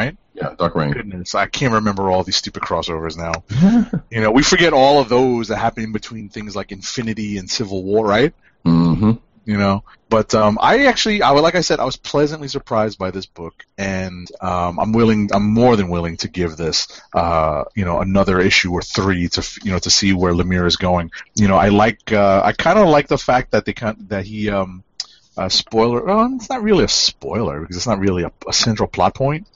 Yeah, Dark Reign. Goodness, I can't remember all these stupid crossovers now. You know, we forget all of those that happen in between things like Infinity and Civil War, right? Mm-hmm. You know, but um, I actually, I like I said, I was pleasantly surprised by this book, and um, I'm willing, I'm more than willing to give this, uh, you know, another issue or three to, you know, to see where Lemire is going. You know, I like, uh, I kind of like the fact that they kind that he, um, uh, spoiler, well, it's not really a spoiler because it's not really a, a central plot point.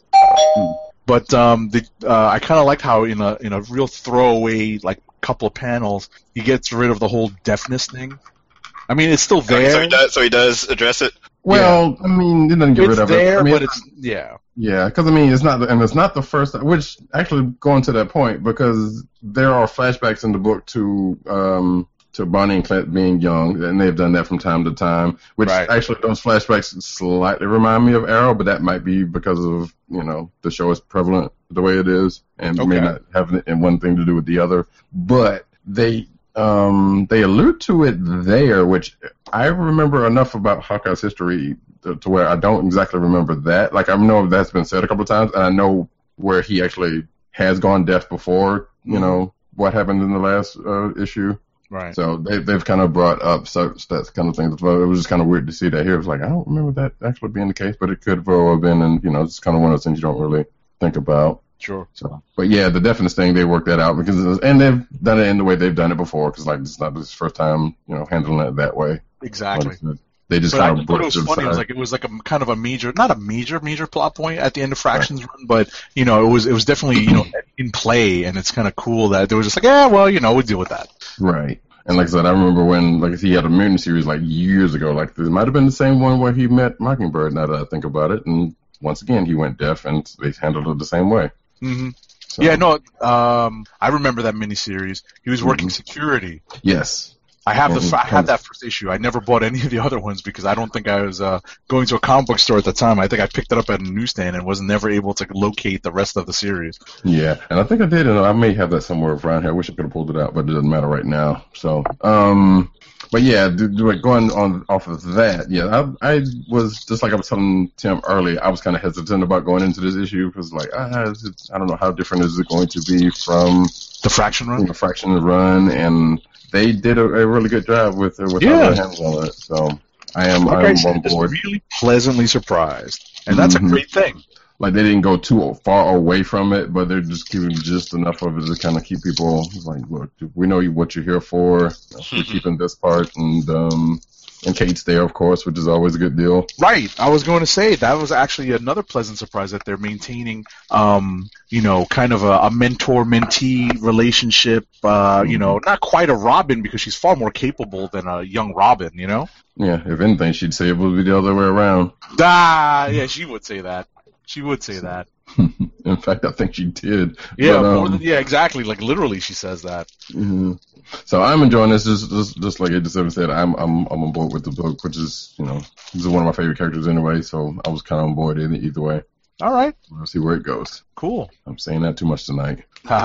But um, the, uh, I kind of liked how in a in a real throwaway like couple of panels he gets rid of the whole deafness thing. I mean, it's still there. So he does, so he does address it? Well, yeah. I mean, he doesn't get it's rid of there, it. I mean, but it's, yeah. Yeah, because, I mean, it's not, and it's not the first, which, actually, going to that point, because there are flashbacks in the book to, um, to Bonnie and Clint being young, and they've done that from time to time, which Right. actually, those flashbacks slightly remind me of Arrow, but that might be because of, you know, the show is prevalent the way it is, and Okay. may not have one thing to do with the other, but they, Um, they allude to it there, which I remember enough about Hawkeye's history to, to where I don't exactly remember that. Like, I know that's been said a couple of times, and I know where he actually has gone deaf before, you know, what happened in the last uh, issue. Right. So they, they've kind of brought up such that kind of thing. It was just kind of weird to see that here. It was like, I don't remember that actually being the case, but it could very well have been, and, you know, it's kind of one of those things you don't really think about. Sure. So, but yeah, the deafness thing, they worked that out because, it was, and they've done it in the way they've done it before. Because like it's not this first time, you know, handling it that way. Exactly. Like, they just But I kind of thought it brushed was it funny. It was aside. like it was like a kind of a major, not a major, major plot point at the end of Fractions run, but you know, it was it was definitely you know in play, and it's kind of cool that they were just like, yeah, well, you know, we'll deal with that. Right. And like I said, I remember when like he had a Mutant series like years ago. Like this might have been the same one where he met Mockingbird. Now that I think about it, and once again he went deaf, and they handled it the same way. hmm So, Yeah, no, um, I remember that miniseries. He was working Mhm. security. Yes. I have the Mhm. I had that first issue. I never bought any of the other ones because I don't think I was uh, going to a comic book store at the time. I think I picked it up at a newsstand and was never able to locate the rest of the series. Yeah, and I think I did, and I may have that somewhere around here. I wish I could have pulled it out, but it doesn't matter right now. So, um, but yeah, do, do it, going on off of that, yeah, I, I was just like I was telling Tim earlier. I was kind of hesitant about going into this issue because, like, ah, is it, I don't know how different is it going to be from The Fraction run. you know, Fraction Run, and they did a, a really good job with with Yeah. how they handled it. So I am Like I I'm said, on just board. really pleasantly surprised, and that's Mhm. a great thing. Like they didn't go too far away from it, but they're just giving just enough of it to kind of keep people like, look, we know what you're here for. We're keeping this part, and um, and Kate's there, of course, which is always a good deal. Right. I was going to say that was actually another pleasant surprise that they're maintaining, um, you know, kind of a, a mentor-mentee relationship. Uh, you know, not quite a Robin because she's far more capable than a young Robin. You know. Yeah, if anything, she'd say it would be the other way around. Ah, yeah, she would say that. She would say that. In fact, I think she did. Yeah, But, um, more than, yeah, exactly. Like literally, she says that. mhm. So I'm enjoying this. Just, just, just like Edison said, I'm, I'm, I'm on board with the book, which is, you know, this is one of my favorite characters anyway. So I was kind of on board in either way. All right, We'll see where it goes. cool. I'm saying that too much tonight.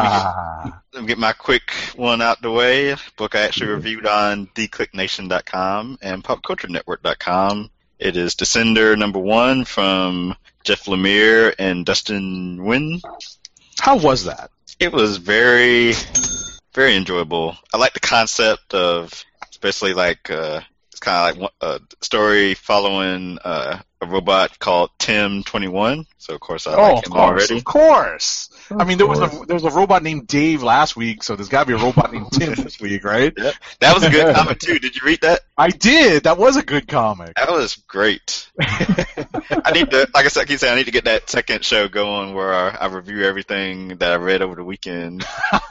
Ah, Let me get my quick one out the way. Book I actually reviewed on d click nation dot com and pop culture network dot com. It is Descender number one from Jeff Lemire and Dustin Nguyen. how was that? It was very, very enjoyable. I like the concept of, especially like, uh, it's kind of like one- a story following uh, a robot called Tim twenty-one. So of course I oh, like of him course, already. of course. I mean, there was course. a there was a robot named Dave last week, so there's got to be a robot named Tim this week, right? That was a good comic too. Did you read that? I did. That was a good comic. That was great. I need to, like I said, I keep saying, I need to get that second show going where I, I review everything that I read over the weekend.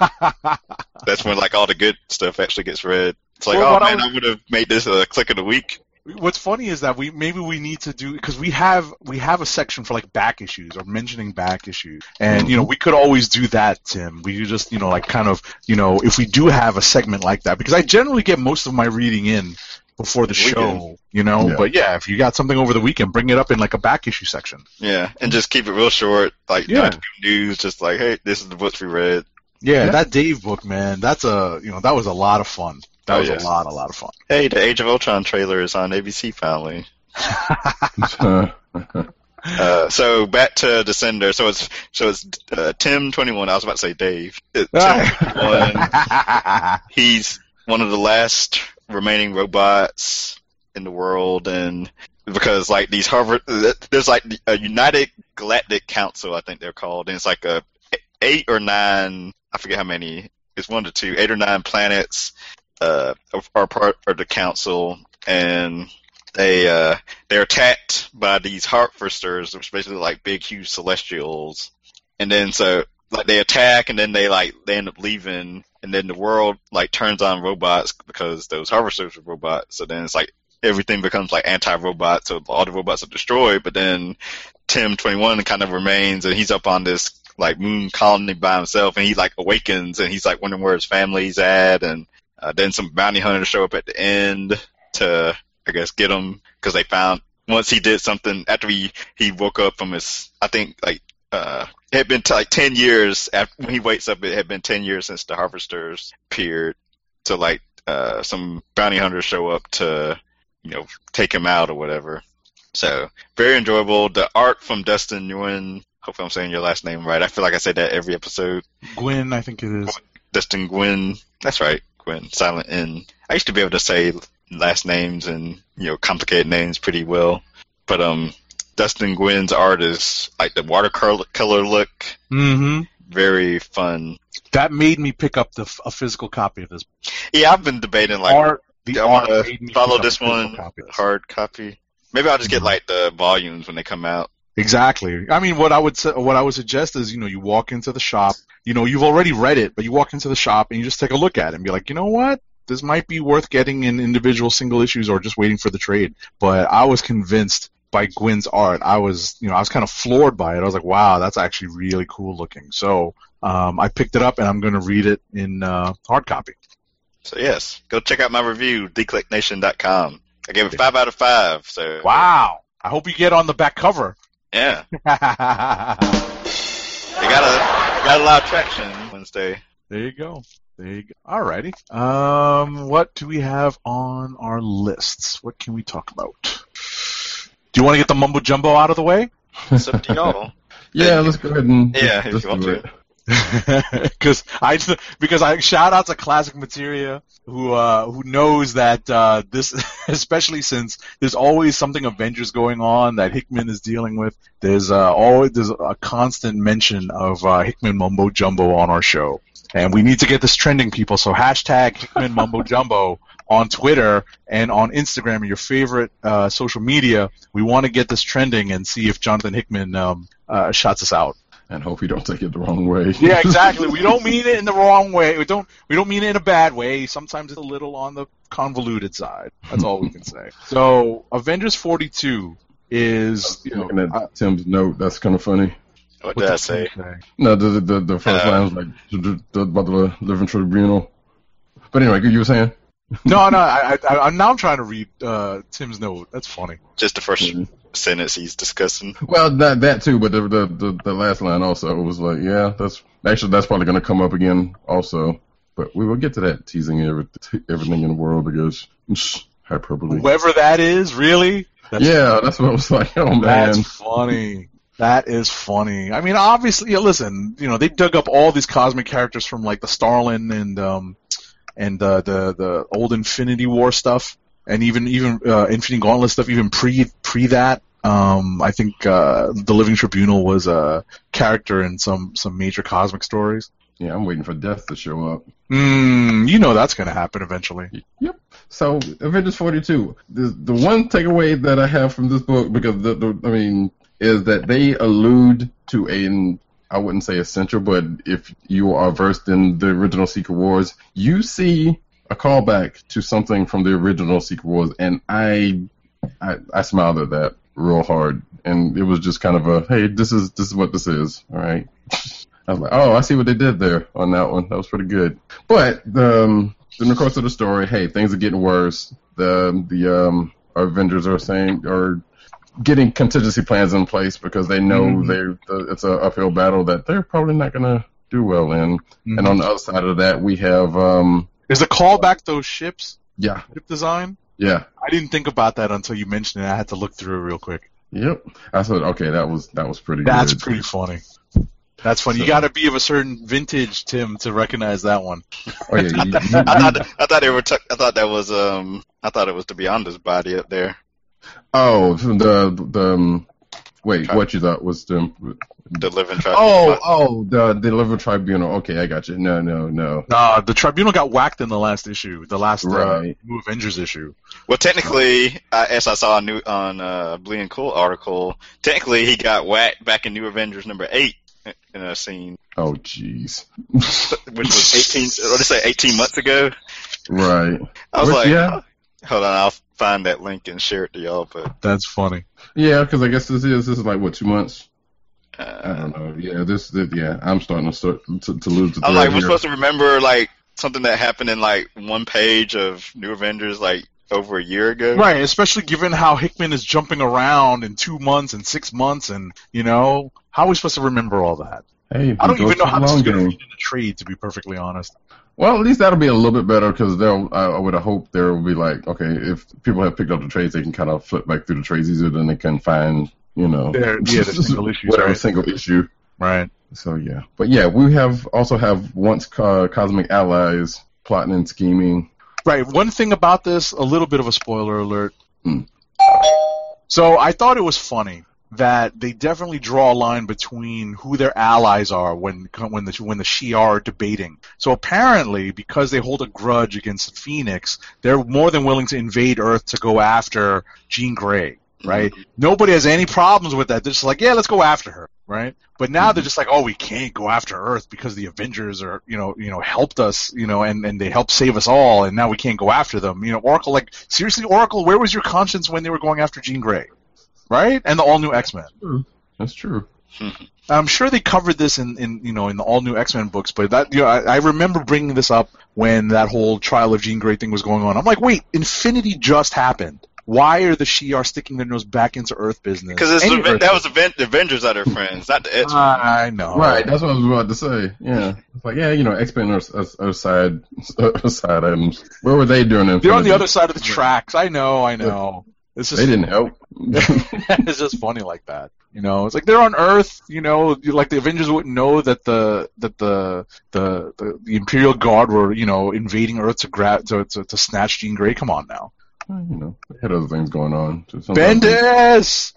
That's when like all the good stuff actually gets read. It's like, Well, oh what I man, was- I would have made this a click of the week. What's funny is that we maybe we need to do because we have we have a section for like back issues or mentioning back issues, and you know we could always do that, Tim. We could just you know like kind of you know if we do have a segment like that because I generally get most of my reading in before the Weekend. show, you know. Yeah. But yeah, if you got something over the weekend, bring it up in like a back issue section. Yeah, and just keep it real short. Like, Yeah. not give news, just like, hey, this is the books we read. Yeah, Yeah. that Dave book, man, that's a you know that was a lot of fun. That Oh, was yeah. a lot, a lot of fun. Hey, the Age of Ultron trailer is on A B C finally. Uh, so back to Descender. So it's so it's uh, Tim twenty-one. I was about to say Dave. Uh, Tim twenty-one. He's one of the last remaining robots in the world, and because like these Harvard, there's like a United Galactic Council, I think they're called, and it's like a eight or nine. I forget how many. It's one to two, eight or nine planets uh, are part of the council, and they uh, they're attacked by these Harvesters, which are basically like big, huge celestials. And then so like they attack, and then they like they end up leaving, and then the world like turns on robots because those Harvesters are robots. So then it's like everything becomes like anti-robot, so all the robots are destroyed. But then Tim twenty-one kind of remains, and he's up on this like moon colony by himself, and he like awakens, and he's like wondering where his family's at, and uh, then some bounty hunters show up at the end to, I guess, get him because they found once he did something after he he woke up from his, I think like uh it had been t- like ten years after when he wakes up. It had been ten years since the Harvesters appeared, so like uh some bounty hunters show up to, you know, take him out or whatever. So very enjoyable. The art from Dustin Nguyen. Hopefully I'm saying your last name right. I feel like I say that every episode. Gwyn, I think it is. Dustin Gwyn. That's right, Gwyn. Silent N. I used to be able to say last names and, you know, complicated names pretty well. But um, Dustin Gwyn's art is like the watercolor look. Mm-hmm. Very fun. That made me pick up the a physical copy of this. Yeah, I've been debating like, art, the I art want made to me follow pick up this a physical one copy of this. hard copy. Maybe I'll just get Mhm. like the volumes when they come out. Exactly. I mean, what I would say, what I would suggest is, you know, you walk into the shop. You know, you've already read it, but you walk into the shop and you just take a look at it and be like, you know what? This might be worth getting in individual single issues or just waiting for the trade. But I was convinced by Gwyn's art. I was, you know, I was kind of floored by it. I was like, wow, that's actually really cool looking. So um, I picked it up and I'm going to read it in uh, hard copy. So yes, go check out my review, d click nation dot com. I gave it five out of five. So Wow. I hope you get on the back cover. yeah, they got a got a lot of traction Wednesday. There you go. There you go. Alrighty. Um, what do we have on our lists? What can we talk about? Do you want to get the mumbo jumbo out of the way? It's up to y'all. Yeah, let's go ahead and Yeah, just, if just you want do to. it. Because I because I shout out to Classic Materia who uh, who knows that uh, this, especially since there's always something Avengers going on that Hickman is dealing with. There's uh, always there's a constant mention of uh, Hickman Mumbo Jumbo on our show, and we need to get this trending, people. So hashtag Hickman Mumbo Jumbo on Twitter and on Instagram and your favorite uh, social media. We want to get this trending and see if Jonathan Hickman um, uh, shots us out. And hope you don't take it the wrong way. Yeah, exactly. We don't mean it in the wrong way. We don't. We don't mean it in a bad way. Sometimes it's a little on the convoluted side. That's all we can say. So, Avengers forty-two is. You know, Looking at I- Tim's note, that's kind of funny. What what did I did say? Tim say? No, the the, the first Uh, line was like the, the, about the living tribunal. But anyway, you were saying? No, no. I, I, I'm now trying to read uh, Tim's note. That's funny. Just the first Mhm. sentence he's discussing. Well, that that too, but the the, the, the last line also was like, yeah, that's actually that's probably going to come up again also. But we will get to that teasing every, everything in the world because it's hyperbole. Whoever that is, really. That's Yeah, that's what I was like. Oh man, That's funny. That is funny. I mean, obviously, yeah, listen, you know, they dug up all these cosmic characters from like the Starlin and um and uh, the the old Infinity War stuff, and even even uh, Infinity Gauntlet stuff, even pre pre that. Um, I think uh, the Living Tribunal was a character in some some major cosmic stories. yeah, I'm waiting for Death to show up. Hmm, you know that's going to happen eventually. Yep. So Avengers forty-two. The the one takeaway that I have from this book, because the, the I mean, is that they allude to a, I wouldn't say essential, but if you are versed in the original Secret Wars, you see a callback to something from the original Secret Wars, and I, I, I smiled at that real hard, and it was just kind of a, hey, this is this is what this is, all right. I was like, oh, I see what they did there on that one. That was pretty good. But um, in the course of the story, hey, things are getting worse. The the um, our Avengers are saying are getting contingency plans in place because they know Mhm. they the, it's an uphill battle that they're probably not going to do well in. Mhm. And on the other side of that, we have um, Is the callback those ships, yeah, ship design? yeah. I didn't think about that until you mentioned it. I had to look through it real quick. Yep. I thought, okay, that was that was pretty. That's good. pretty funny. That's funny. So- You got to be of a certain vintage, Tim, to recognize that one. Oh yeah. You, you, I thought I thought they were. T- I thought that was um. I thought it was the Beyonder's body up there. oh, the the um, wait, Tri- what you thought was the The living tribunal. oh oh the the Liver Tribunal. Okay, I got you. No, no, no. Nah, the Tribunal got whacked in the last issue, the last uh, Right. New Avengers issue. Well, technically, I, as I saw a new, on uh, Bleeding Cool article, technically he got whacked back in New Avengers number eight in a scene, Oh jeez. which was eighteen. What did I say? Eighteen months ago. Right. I was Which, like, yeah. hold on, I'll find that link and share it to y'all. But That's funny. Yeah, because I guess this is this is like what two months. I uh, don't know. Yeah, this, this yeah. I'm starting to start to, to lose the I'm thread like, we're here. supposed to remember like something that happened in like one page of New Avengers like over a year ago. Right, especially given how Hickman is jumping around in two months and six months, and, you know, how are we supposed to remember all that? Hey, I don't he goes even know for how the this is long going to game. read in a trade, to be perfectly honest. Well, at least that'll be a little bit better because they'll. I, I would hope there will be like, okay, if people have picked up the trades, they can kind of flip back through the trades easier than they can find, you know, They're- yeah, the single issues, whatever right? single issue. Right. So yeah, but yeah, we have also have once co- cosmic allies plotting and scheming. Right. One thing about this, a little bit of a spoiler alert. Hmm. So I thought it was funny that they definitely draw a line between who their allies are when when the when the Shi'ar are debating. So apparently, because they hold a grudge against Phoenix, they're more than willing to invade Earth to go after Jean Grey. Right? Mm-hmm. Nobody has any problems with that. They're just like, yeah, let's go after her. Right? But now mm-hmm. they're just like, oh, we can't go after Earth because the Avengers are, you know, you know, helped us, you know, and, and they helped save us all, and now we can't go after them. You know, Oracle, like, seriously, Oracle, where was your conscience when they were going after Jean Grey? Right? And the all-new X-Men. True. That's true. I'm sure they covered this in, in you know in the all-new X-Men books, but that you know I, I remember bringing this up when that whole trial of Jean Grey thing was going on. I'm like, wait, Infinity just happened. Why are the Shi'ar sticking their nose back into Earth business? Because Any that Earth was Aven- the Avengers that are friends, not the X-Men. I know. Right, that's what I was about to say. Yeah, it's like, yeah, you know, X-Men are, are, are side are side items. Where were they doing? They're on the other side of the tracks. I know, I know. It's just, they didn't help. It's just funny like that. You know, it's like they're on Earth. You know, like the Avengers wouldn't know that the that the the the, the Imperial Guard were you know invading Earth to grab to, to to snatch Jean Grey. Come on now. Well, you know, they had other things going on. So sometimes Bendis,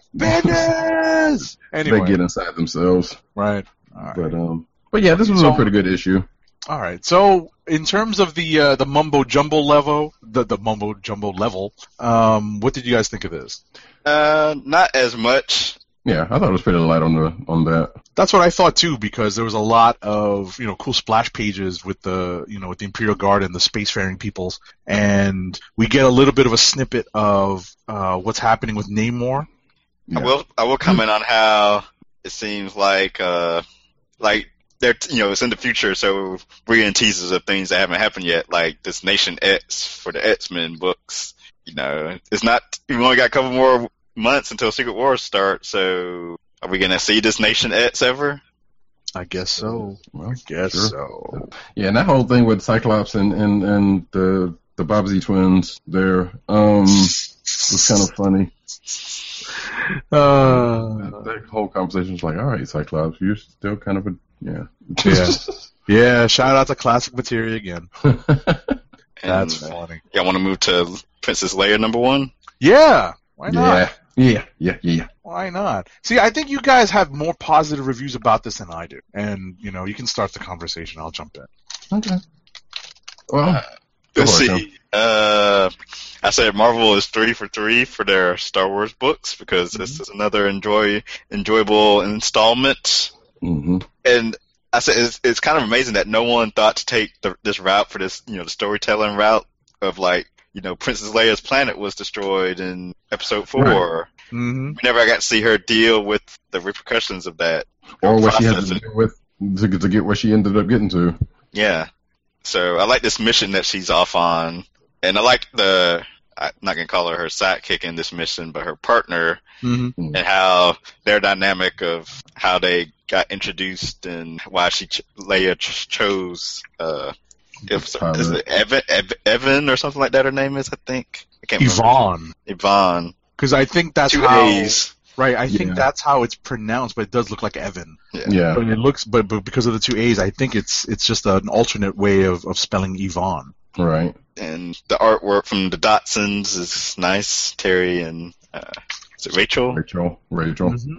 Bendis. Anyway, they get inside themselves. right. All right. But um, but yeah, this was So- a pretty good issue. All right. So in terms of the uh, the mumbo jumbo level, the the mumbo jumbo level, um, what did you guys think of this? Uh, not as much. Yeah, I thought it was pretty light on the on that. That's what I thought too, because there was a lot of you know cool splash pages with the you know with the Imperial Guard and the spacefaring peoples, and we get a little bit of a snippet of uh, what's happening with Namor. Yeah. I will. I will comment on how it seems like, uh, like they're you know it's in the future, so we're getting teasers of things that haven't happened yet, like this Nation X for the X-Men books. You know, it's not. We've only got a couple more months until Secret Wars start, so are we gonna see this Nation X ever? I guess so. Well, I guess sure. so. Yeah, and that whole thing with Cyclops and and, and the the Bobbsey twins there um was kind of funny. Uh, That, that whole conversation was like, all right, Cyclops, you're still kind of a yeah. Yeah. Yeah, shout out to classic material again. That's And, uh, funny. Y'all want to move to Princess Leia number one? Yeah, why not? yeah, yeah, yeah, yeah. Why not? See, I think you guys have more positive reviews about this than I do, and you know, you can start the conversation. I'll jump in. Okay. Well, go Let's for it, Tim. see. Uh, I said Marvel is three for three for their Star Wars books because this is another enjoy enjoyable installment. Mm-hmm. And I said it's, it's kind of amazing that no one thought to take the, this route for this, you know, the storytelling route of like, you know, Princess Leia's planet was destroyed in Episode Four. Right. Mm-hmm. We never got to see her deal with the repercussions of that, Or what she had process to it. do with to, get- to get where she ended up getting to. Yeah. So I like this mission that she's off on, and I like the. I'm not gonna call her her sidekick in this mission, but her partner, Mm-hmm. and how their dynamic of how they got introduced and why she ch- Leia ch- chose. Uh, if, is it Evan, Ev- Evan or something like that? Her name is, I think. I can't remember. Yvonne, Yvonne. because I think that's Two how. A's. Right, I think Yeah. that's how it's pronounced, but it does look like Evan. Yeah. But it looks, but, but because of the two A's, I think it's it's just an alternate way of, of spelling Yvonne. Right. And the artwork from the Dotsons is nice. Terry and uh, is it Rachel? Rachel. Rachel. Mm-hmm.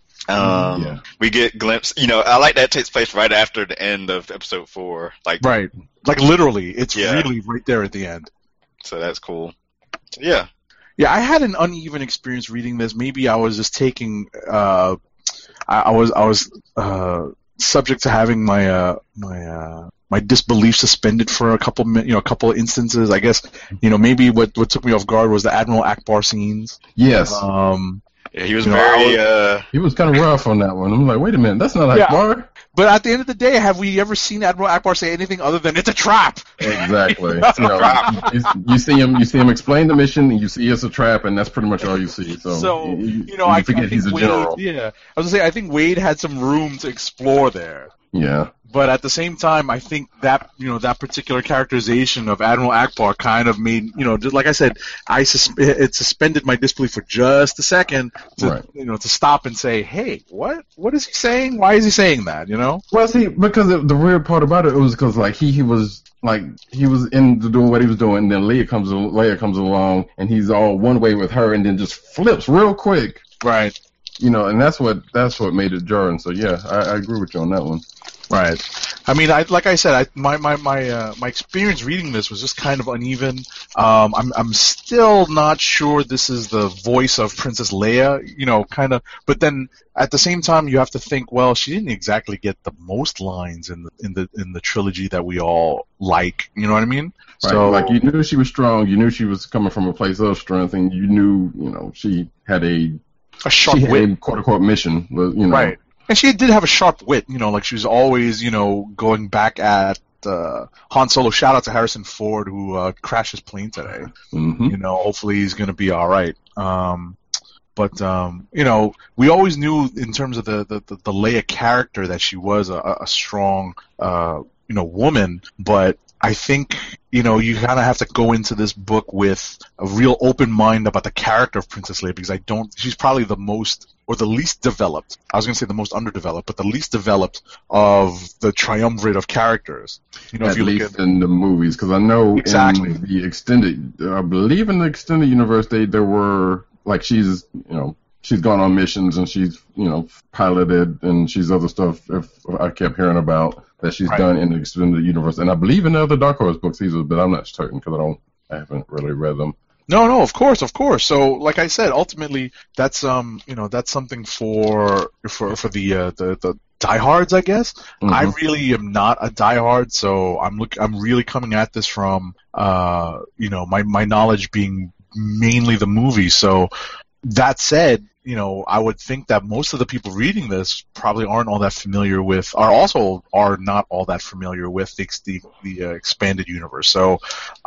Um, Yeah. We get glimpse. You know, I like that it takes place right after the end of episode four. Like, Right, like literally, it's Yeah. really right there at the end. so that's cool. So, yeah. Yeah, I had an uneven experience reading this. Maybe I was just taking, uh, I, I was I was uh, subject to having my uh, my uh, my disbelief suspended for a couple min- you know a couple of instances. I guess you know maybe what what took me off guard was the Admiral Akbar scenes. Yes. Um, Yeah, he was You know, very. I uh, He was kind of rough on that one. I'm like, wait a minute, that's not Yeah. Akbar. but at the end of the day, have we ever seen Admiral Akbar say anything other than "it's a trap"? Exactly. You, know, you, you see him, you see him explain the mission, and you see it's a trap, and that's pretty much all you see. So, So you, you know, I, I forget think he's a Wade. general. Yeah, I was gonna say I think Wade had some room to explore there. Yeah. But at the same time, I think that you know that particular characterization of Admiral Akbar kind of made you know, just like I said, I sus- it suspended my disbelief for just a second to Right. you know to stop and say, hey, what what is he saying? Why is he saying that? You know? Well, see, because the, the weird part about it was because like he he was like he was into doing what he was doing, and then Leia comes al- Leia comes along, and he's all one way with her, and then just flips real quick. Right. You know, and that's what that's what made it jarring. So yeah, I, I agree with you on that one. Right. I mean, I like I said, I, my my my uh, my experience reading this was just kind of uneven. Um, I'm I'm still not sure this is the voice of Princess Leia. You know, kind of. But then at the same time, you have to think, well, she didn't exactly get the most lines in the in the in the trilogy that we all like. You know what I mean? Right? So Like you knew she was strong, you knew she was coming from a place of strength, and you knew you know she had a a sharp she had wit. a quote unquote mission. You know, Right. And she did have a sharp wit, you know, like she was always, you know, going back at uh, Han Solo. Shout out to Harrison Ford, who uh, crashed his plane today. hmm You know, hopefully he's going to be all right. Um, but um, you know, we always knew in terms of the the, the, the Leia character that she was a, a strong, uh, you know, woman. But I think you know you kind of have to go into this book with a real open mind about the character of Princess Leia, because I don't. She's probably the most or the least developed. I was going to say the most underdeveloped, but the least developed of the triumvirate of characters. You know, At if you look least at in the movies, because I know Exactly. in the extended, I believe in the extended universe, they there were like she's you know she's gone on missions and she's you know piloted and she's other stuff. If I kept hearing about that she's Right. done in the extended universe, and I believe in the other Dark Horse books either, but I'm not certain because I don't I haven't really read them. No, no, of course, of course. So, like I said, ultimately, that's um, you know, that's something for for for the uh, the the diehards, I guess. Mhm. I really am not a diehard, so I'm look, I'm really coming at this from uh, you know, my my knowledge being mainly the movie. So, that said, you know, I would think that most of the people reading this probably aren't all that familiar with, are also are not all that familiar with the the, the uh, expanded universe. So,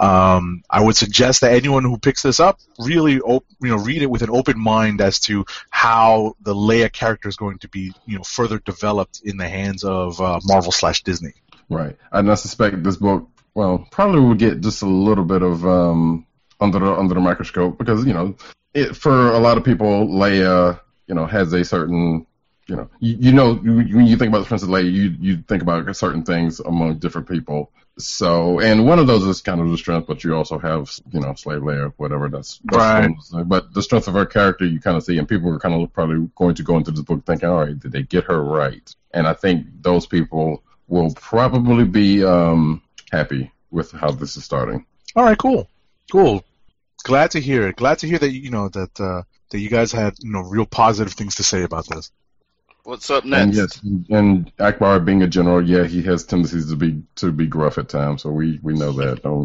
um, I would suggest that anyone who picks this up really, op- you know, read it with an open mind as to how the Leia character is going to be, you know, further developed in the hands of uh, Marvel slash Disney. Right, and I suspect this book, well, probably will get just a little bit of um under the under the microscope because you know. It, for a lot of people, Leia, you know, has a certain, you know, you, you know, you, when you think about the Princess Leia, you you think about certain things among different people. So, and one of those is kind of the strength, but you also have, you know, Slave Leia, whatever. That's, that's Right. one. But the strength of her character, you kind of see, and people are kind of probably going to go into this book thinking, all right, did they get her right? And I think those people will probably be um, happy with how this is starting. All right, cool, cool. Glad to hear it. Glad to hear that you know that uh, that you guys had you know real positive things to say about this. What's up And next? yes, and Akbar being a general, yeah, he has tendencies to be to be gruff at times, so we, we know that. Don't.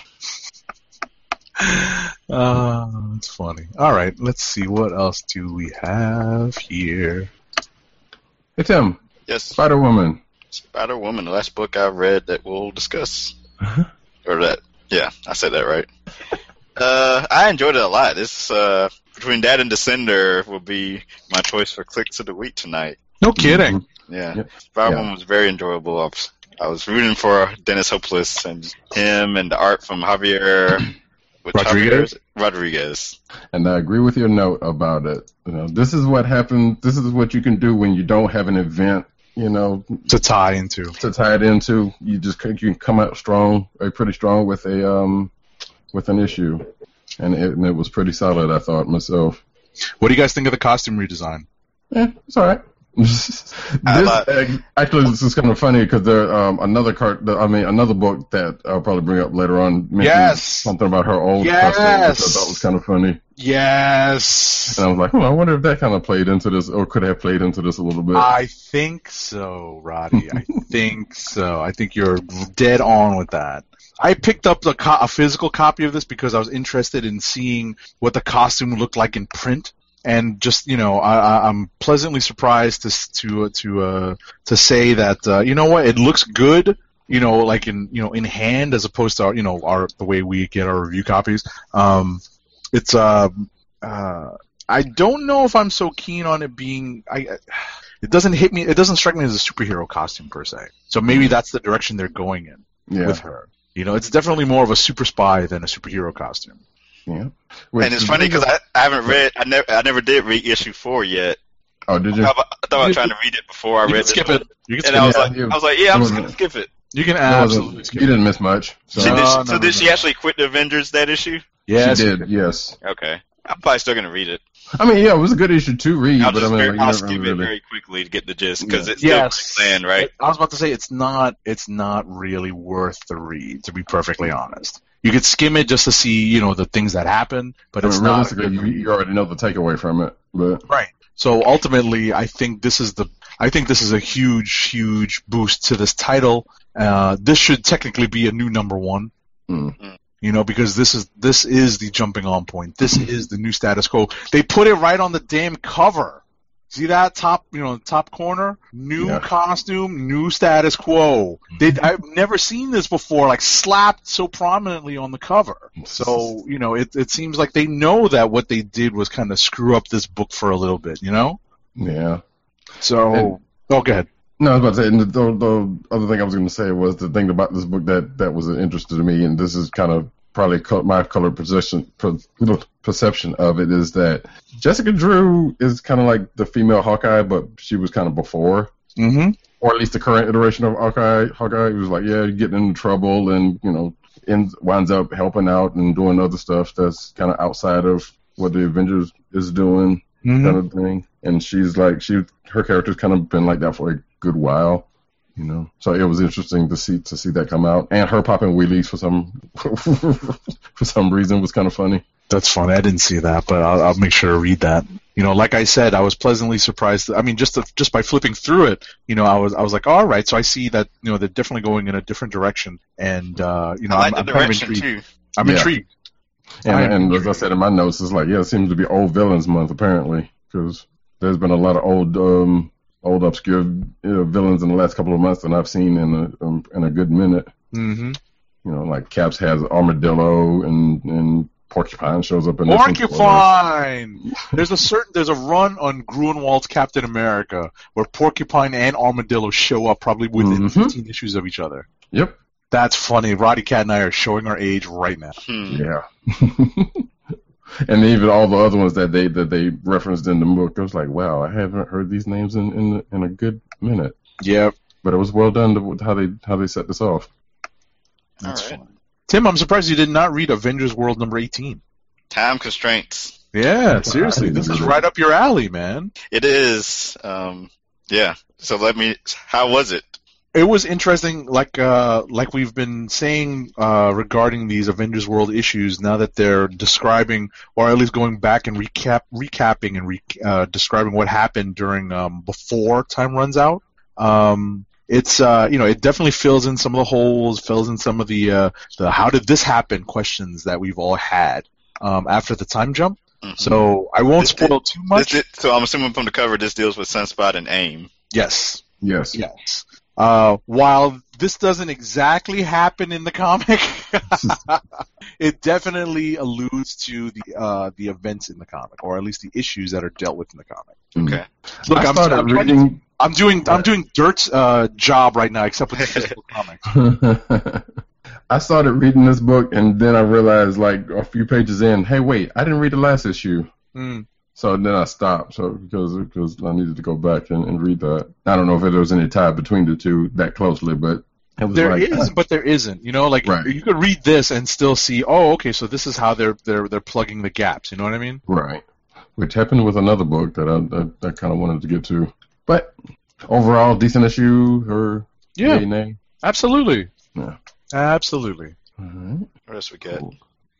Uh, it's funny. All right, let's see what else do we have here. Hey Tim, Yes, Spider Woman. Spider Woman, the last book I read that we'll discuss. Or that, yeah, I said that right. Uh, I enjoyed it a lot. This uh, between that and Descender will be my choice for Clicks of the Week tonight. No kidding. Yeah, Yeah. Spider Yeah. Woman was very enjoyable. I was, I was rooting for Dennis Hopeless and him and the art from Javier With Rodriguez? Javier Rodriguez. And I agree with your note about it. You know, this is what happens. This is what you can do when you don't have an event, you know, To tie into. to tie it into. You just you can come out strong, uh, pretty strong with a um with an issue, and it, and it was pretty solid. I thought myself. What do you guys think of the costume redesign? Yeah, it's all right. this like- uh, actually, this is kind of funny because there um another cart. I mean, another book that I'll probably bring up later on. mentions Yes! something about her old Yes! costume, which I thought was kind of funny. Yes. And I was like, hmm, I wonder if that kind of played into this, or could have played into this a little bit. I think so, Roddy. I think so. I think you're dead on with that. I picked up the co- a physical copy of this because I was interested in seeing what the costume looked like in print, and just you know, I, I, I'm pleasantly surprised to s- to uh, to uh, to say that uh, you know what, it looks good. You know, like in you know in hand as opposed to our, you know our the way we get our review copies. Um, it's uh, uh, I don't know if I'm so keen on it being I. It doesn't hit me. It doesn't strike me as a superhero costume per se. So maybe that's the direction they're going in yeah, with her. You know, it's definitely more of a super spy than a superhero costume. yeah. And it's funny because I, I haven't read, I never, I never did read issue four yet. Oh, did I you? thought, I thought I was trying to read it before I You read can skip this it. You can And skip I was it. like, you- I was like, yeah, I'm it just gonna wasn't- skip it. You can It wasn't- absolutely skip you it. didn't miss much. So, She did, No, she- no, so no, did she no. actually quit the Avengers that issue? Yes. she did, yes. Okay. I'm probably still gonna read it. I mean, yeah, it was a good issue to read, I'll but just I mean, very, like, I'll you skip never it really. very quickly to get the gist because Yeah. it's still Yes. planned, right? I was about to say it's not. It's not really worth the read, to be perfectly honest. You could skim it just to see, you know, the things that happen, but I it's mean, not. realistically, you, you already know the takeaway from it, but Right. So ultimately, I think this is the. I think this is a huge, huge boost to this title. Uh, this should technically be a new number one. mm, You know, because this is this is the jumping on point. This is the new status quo. They put it right on the damn cover. See that top, you know, top corner? New Yeah. costume, new status quo. They, I've never seen this before, like slapped so prominently on the cover. So, you know, it it seems like they know that what they did was kind of screw up this book for a little bit, you know? yeah. So, And- oh, go ahead. No, I was about to say, and the, the, the other thing I was going to say was the thing about this book that, that was an interest to me, and this is kind of probably co- my color perception, per, perception of it, is that Jessica Drew is kind of like the female Hawkeye, but she was kind of before, Mm-hmm. or at least the current iteration of Hawkeye. Hawkeye was like, yeah, you're getting into trouble, and, you know, ends, winds up helping out and doing other stuff that's kind of outside of what the Avengers is doing, Mm-hmm. kind of thing. And she's like, she her character's kind of been like that for a good while, you know. So it was interesting to see to see that come out, and her popping wheelies for some for some reason was kind of funny. That's funny. I didn't see that, but I'll, I'll make sure to read that. You know, like I said, I was pleasantly surprised. I mean, just to, just by flipping through it, you know, I was I was like, all right. So I see that, you know, they're definitely going in a different direction, and uh, you know, I like I'm, the I'm kind of direction intrigued. too. I'm Yeah. intrigued. And, I'm and as I intrigued. said in my notes, it's like, yeah, it seems to be old villains month apparently, because there's been a lot of old um old obscure you know, villains in the last couple of months that I've seen in a um, in a good minute. Mm-hmm. You know, like Caps has Armadillo, and and Porcupine shows up in this one. Porcupine. There's a certain there's a run on Gruenwald's Captain America where Porcupine and Armadillo show up probably within Mhm. fifteen issues of each other. Yep. That's funny. Roddy Cat and I are showing our age right now. Hmm. Yeah. And even all the other ones that they that they referenced in the book, I was like, wow, I haven't heard these names in in, in a good minute. Yep. But it was well done to, with how they how they set this off. That's All right. fun. Tim, I'm surprised you did not read Avengers World number eighteen. Time constraints. Yeah, seriously, this is right up your alley, man. It is. Um, yeah. So let me. How was it? It was interesting, like uh, like we've been saying uh, regarding these Avengers World issues. Now that they're describing, or at least going back and recap, recapping and re- uh, describing what happened during um, before time runs out. Um, it's uh, you know, it definitely fills in some of the holes, fills in some of the uh, the how did this happen questions that we've all had um, after the time jump. Mhm. So I won't This- spoil too much. This, so I'm assuming from the cover, this deals with Sunspot and AIM. Yes. Yes. Yes. Uh, while this doesn't exactly happen in the comic, it definitely alludes to the uh, the events in the comic, or at least the issues that are dealt with in the comic. Okay. Look, I I'm, started I'm, trying to- reading. I'm doing I'm doing Dirt's uh, job right now, except with the physical comics. I started reading this book, and then I realized, like, a few pages in, hey, wait, I didn't read the last issue. Mm. So then I stopped, so because because I needed to go back and, and read that. I don't know if there was any tie between the two that closely, but it was There like, is, but there isn't. You know, like Right. you could read this and still see, oh, okay, so this is how they're they're they're plugging the gaps. You know what I mean? Right. Which happened with another book that I that, I kind of wanted to get to. But overall, decent issue, or Yeah. yay, nay? Absolutely. Yeah. Absolutely. All right. What else we got? Cool.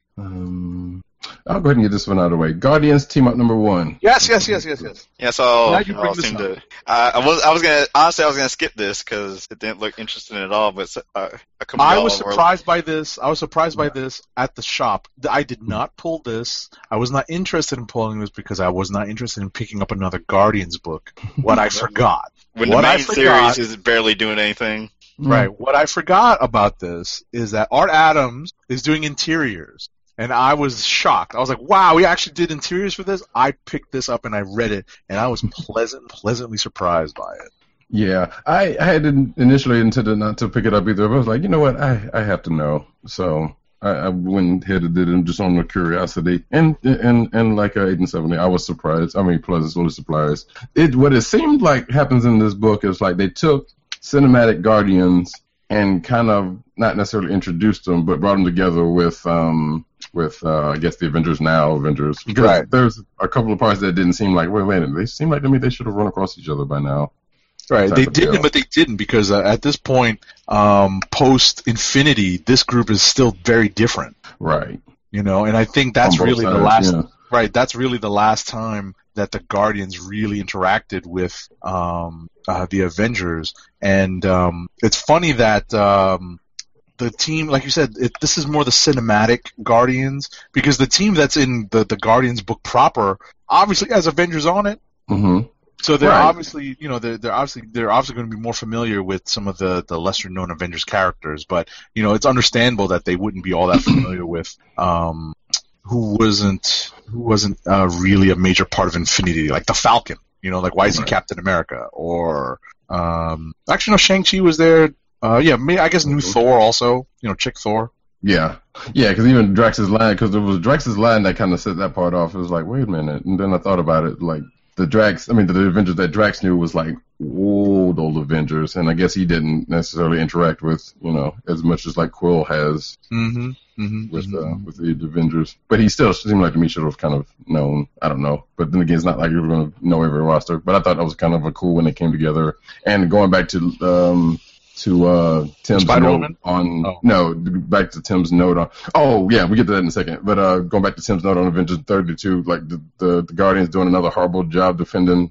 Um, I'll go ahead and get this one out of the way. Guardians team up number one. Yes, yes, yes, yes, yes. Yeah, so Glad you bring y'all this seem up. to. I, I was I was gonna honestly I was gonna skip this because it didn't look interesting at all. But uh, a couple I of was y'all were- surprised by this. I was surprised by this at the shop. I did not pull this. I was not interested in pulling this because I was not interested in picking up another Guardians book. What I forgot. when what the I main forgot- series is barely doing anything. Right. What I forgot about this is that Art Adams is doing interiors. And I was shocked. I was like, wow, we actually did interiors for this? I picked this up and I read it, and I was pleasant, pleasantly surprised by it. Yeah, I, I had initially intended not to pick it up either, but I was like, you know what, I, I have to know. So I, I went ahead and did it just on the curiosity. And and and like uh, eight and seventy, I was surprised. I mean, pleasantly surprised. It what it seemed like happens in this book is like they took cinematic Guardians and kind of not necessarily introduced them, but brought them together with um with uh, I guess the Avengers Now Avengers. Because Right. there's a couple of parts that didn't seem like wait, wait a minute, they seem like to me they should have run across each other by now. Right. Type They of didn't, deal. but they didn't because uh, at this point, um, post Infinity, this group is still very different. Right. You know, and I think that's On both really the sides, last. yeah. Right. That's really the last time that the Guardians really interacted with um, uh, the Avengers, and um, it's funny that. Um, The team, like you said, it, this is more the cinematic Guardians because the team that's in the, the Guardians book proper obviously has Avengers on it. Mm-hmm. So they're Right. obviously, you know, they're, they're obviously they're obviously going to be more familiar with some of the, the lesser known Avengers characters. But you know, it's understandable that they wouldn't be all that familiar with um, who wasn't who wasn't uh, really a major part of Infinity, like the Falcon. You know, like why is he Right. Captain America? Or um, actually, no, Shang-Chi was there. Uh, yeah, maybe, I guess new Thor also. You know, Chick Thor. Yeah, yeah, because even Drax's line, because it was Drax's line that kind of set that part off. It was like, wait a minute, and then I thought about it, like the Drax, I mean, the Avengers that Drax knew was like old, old Avengers, and I guess he didn't necessarily interact with, you know, as much as like Quill has Mm-hmm. Mm-hmm. with uh, with the Avengers, but he still seemed like to me should have kind of known. I don't know, but then again, it's not like you're going to know every roster. But I thought that was kind of a cool when they came together, and going back to um. to uh, Tim's Spider-Woman? note on Oh. no back to Tim's note on oh yeah we get to that in a second, but uh, going back to Tim's note on Avengers thirty-two, like the, the the Guardians doing another horrible job defending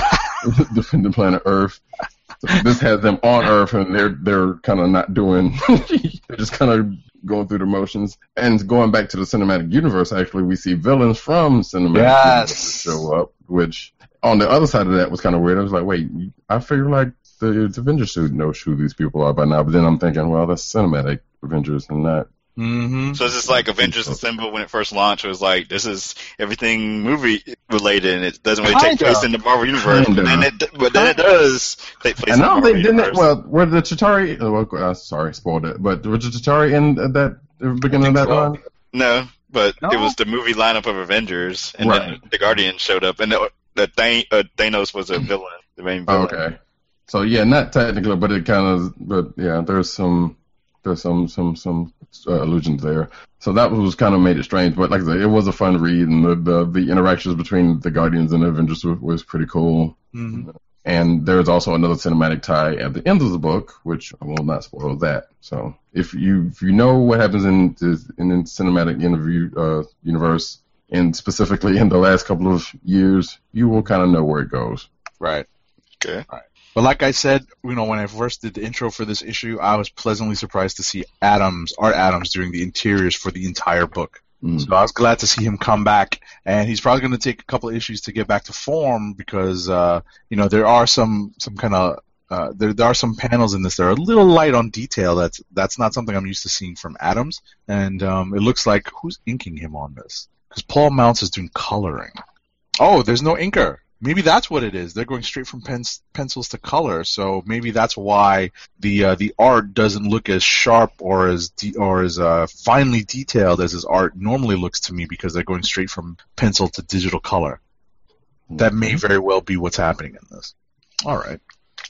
defending planet Earth. So this has them on Earth and they're they're kind of not doing they're just kind of going through the motions. And going back to the cinematic universe, actually we see villains from cinematic Yes. universe show up, which on the other side of that was kind of weird. I was like, wait, I figure like the, the Avengers should know who these people are by now, but then I'm thinking, well, that's cinematic Avengers and not. Mm-hmm. So it's just like Avengers Assemble when it first launched. It was like this is everything movie related, and it doesn't really take Kinda. place in the Marvel universe. But Kinda. then it, but then it does take place. And in the I don't Marvel think, didn't it, universe. well, were the Chitauri, oh, well, uh, sorry, spoiled it, but was the Chitauri in uh, that, uh, beginning of that so. run? No, but No? it was the movie lineup of Avengers, and then Right. the Guardians showed up, and the, the Than- uh, Thanos was a villain, the main Oh, villain. okay. So yeah, not technically, but it kind of, but yeah, there's some, there's some, some, some uh, allusions there. So that was kind of made it strange, but like I said, it was a fun read, and the the, the interactions between the Guardians and the Avengers was, was pretty cool. Mm-hmm. And there's also another cinematic tie at the end of the book, which I will not spoil that. So if you if you know what happens in the in the cinematic interview uh, universe, and specifically in the last couple of years, you will kind of know where it goes. Right. Okay. But like I said, you know, when I first did the intro for this issue, I was pleasantly surprised to see Adams, Art Adams, doing the interiors for the entire book. Mm. So I was glad to see him come back, and he's probably going to take a couple of issues to get back to form because, uh, you know, there are some some kind of uh, there there are some panels in this that are a little light on detail. That's that's not something I'm used to seeing from Adams, and um, it looks like who's inking him on this? Because Paul Mounts is doing coloring. Oh, there's no inker. maybe that's what it is. They're going straight from pens, pencils to color, so maybe that's why the uh, the art doesn't look as sharp or as de- or as uh, finely detailed as his art normally looks to me, because they're going straight from pencil to digital color. That may very well be what's happening in this. All right.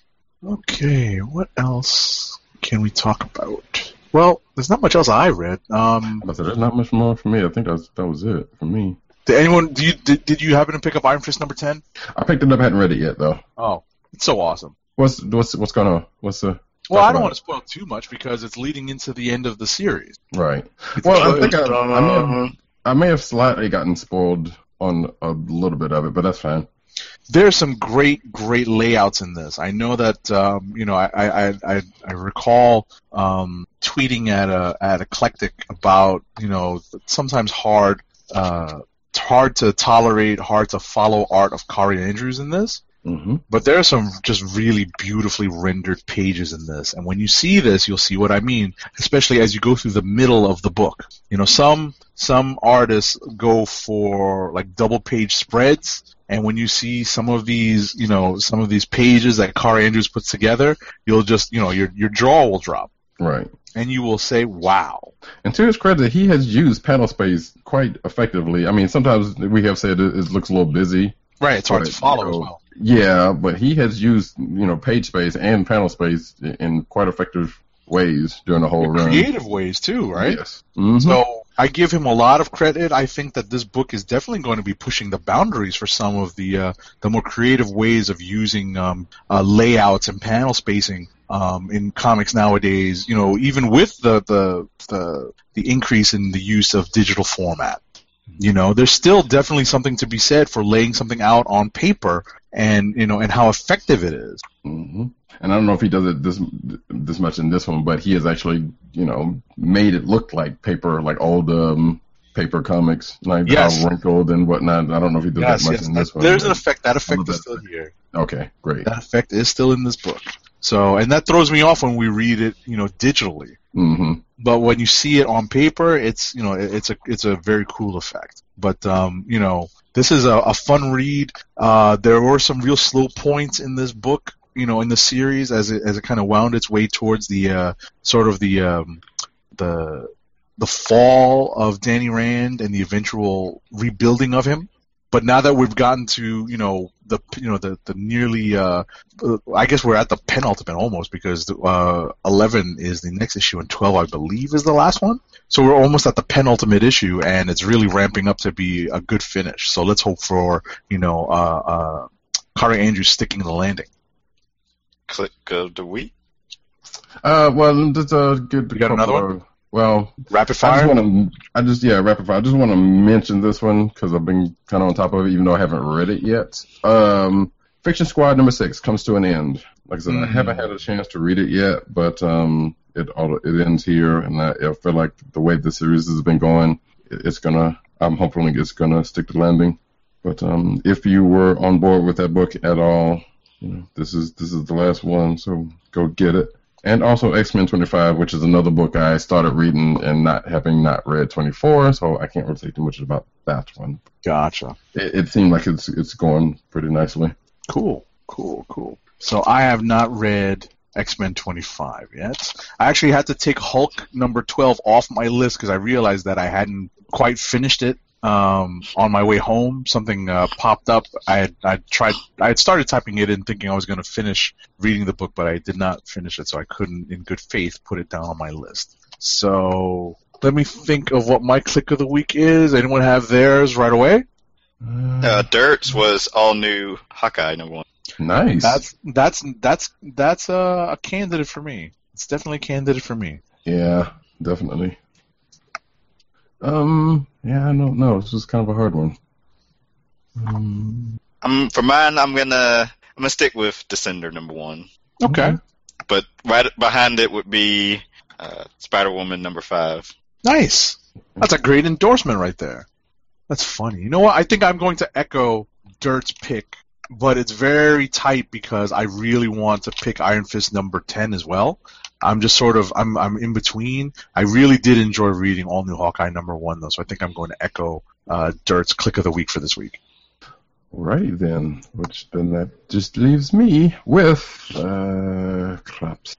Okay, what else can we talk about? Well, there's not much else I read. Um, I said, there's not much more for me. I think that was, that was it for me. Did anyone? Do you did, did you happen to pick up Iron Fist number ten? I picked it up. I hadn't read it yet, though. Oh, it's so awesome. What's what's what's going on? What's the? Well, I don't want to spoil too much because it's leading into the end of the series. Right. Well, I think I, I may have I may have slightly gotten spoiled on a little bit of it, but that's fine. There's some great, great layouts in this. I know that um, you know. I I, I, I recall um, tweeting at a at Eclectic about you know sometimes hard. Uh, It's hard to tolerate, hard to follow art of Kari Andrews in this, mm-hmm. but there are some just really beautifully rendered pages in this. And when you see this, you'll see what I mean, especially as you go through the middle of the book. You know, some some artists go for like double page spreads, and when you see some of these, you know, some of these pages that Kari Andrews puts together, you'll just, you know, your your jaw will drop. Right. And you will say, wow. And to his credit, he has used panel space quite effectively. I mean, sometimes we have said it, it looks a little busy. Right, it's hard but, to follow you know, as well. Yeah, but he has used, you know, page space and panel space in quite effective ways during the whole In run. creative ways, too, right? Yes. Mm-hmm. So I give him a lot of credit. I think that this book is definitely going to be pushing the boundaries for some of the uh, the more creative ways of using um, uh, layouts and panel spacing um, in comics nowadays. You know, even with the, the the the increase in the use of digital format, you know, there's still definitely something to be said for laying something out on paper and you know and how effective it is. Mm-hmm. And I don't know if he does it this this much in this one, but he has actually, you know, made it look like paper, like old um, paper comics, like Yes. all wrinkled and whatnot. I don't know if he does Yes, that much yes. in this one. There's an but- effect. That effect Some of is that- still here. Okay, great. That effect is still in this book. So, and that throws me off when we read it, you know, digitally. Mm-hmm. But when you see it on paper, it's you know, it- it's a it's a very cool effect. But um, you know, this is a, a fun read. Uh, there were some real slow points in this book, you know, in the series as it as it kind of wound its way towards the uh, sort of the um, the the fall of Danny Rand and the eventual rebuilding of him. But now that we've gotten to, you know, the you know the the nearly, uh, uh, I guess we're at the penultimate almost because uh, eleven is the next issue and twelve, I believe, is the last one. So we're almost at the penultimate issue, and it's really ramping up to be a good finish. So let's hope for, you know, uh, uh, Kari Andrews sticking the landing. Click of the week. Uh, well, that's a good. You got another couple of- Well, Rapid I just fire. want to, I just yeah, rapid fire. I just want to mention this one because I've been kind of on top of it, even though I haven't read it yet. Um, Fiction Squad number six comes to an end. Like I said, I Mm. haven't had a chance to read it yet, but um, it all it ends here, and I, I feel like the way the series has been going, it, it's gonna. I'm hoping it's gonna stick to landing. But um, if you were on board with that book at all, you know, this is this is the last one, so go get it. And also X-Men twenty-five, which is another book I started reading and not having not read twenty-four, so I can't really say too much about that one. Gotcha. It, it seemed like it's it's going pretty nicely. Cool, cool, cool. So I have not read X-Men twenty-five yet. I actually had to take Hulk number twelve off my list because I realized that I hadn't quite finished it. Um, on my way home, something uh, popped up. I had I tried. I had started typing it in, thinking I was going to finish reading the book, but I did not finish it, so I couldn't, in good faith, put it down on my list. So let me think of what my click of the week is. Anyone have theirs right away? Uh, Dirt's was all new Hawkeye number one. Nice. That's that's that's that's a, a candidate for me. It's definitely a candidate for me. Yeah, definitely. Um, yeah, I don't know. This is kind of a hard one. Um, Um, for mine, I'm gonna I'm gonna stick with Descender number one, Okay. but right behind it would be uh, Spider Woman number five. Nice. That's a great endorsement right there. That's funny. You know what? I think I'm going to echo Dirt's pick, but it's very tight because I really want to pick Iron Fist number ten as well. I'm just sort of I'm I'm in between. I really did enjoy reading All New Hawkeye number one though, so I think I'm going to echo uh, Dirt's click of the week for this week. Right then, which then that just leaves me with uh, claps.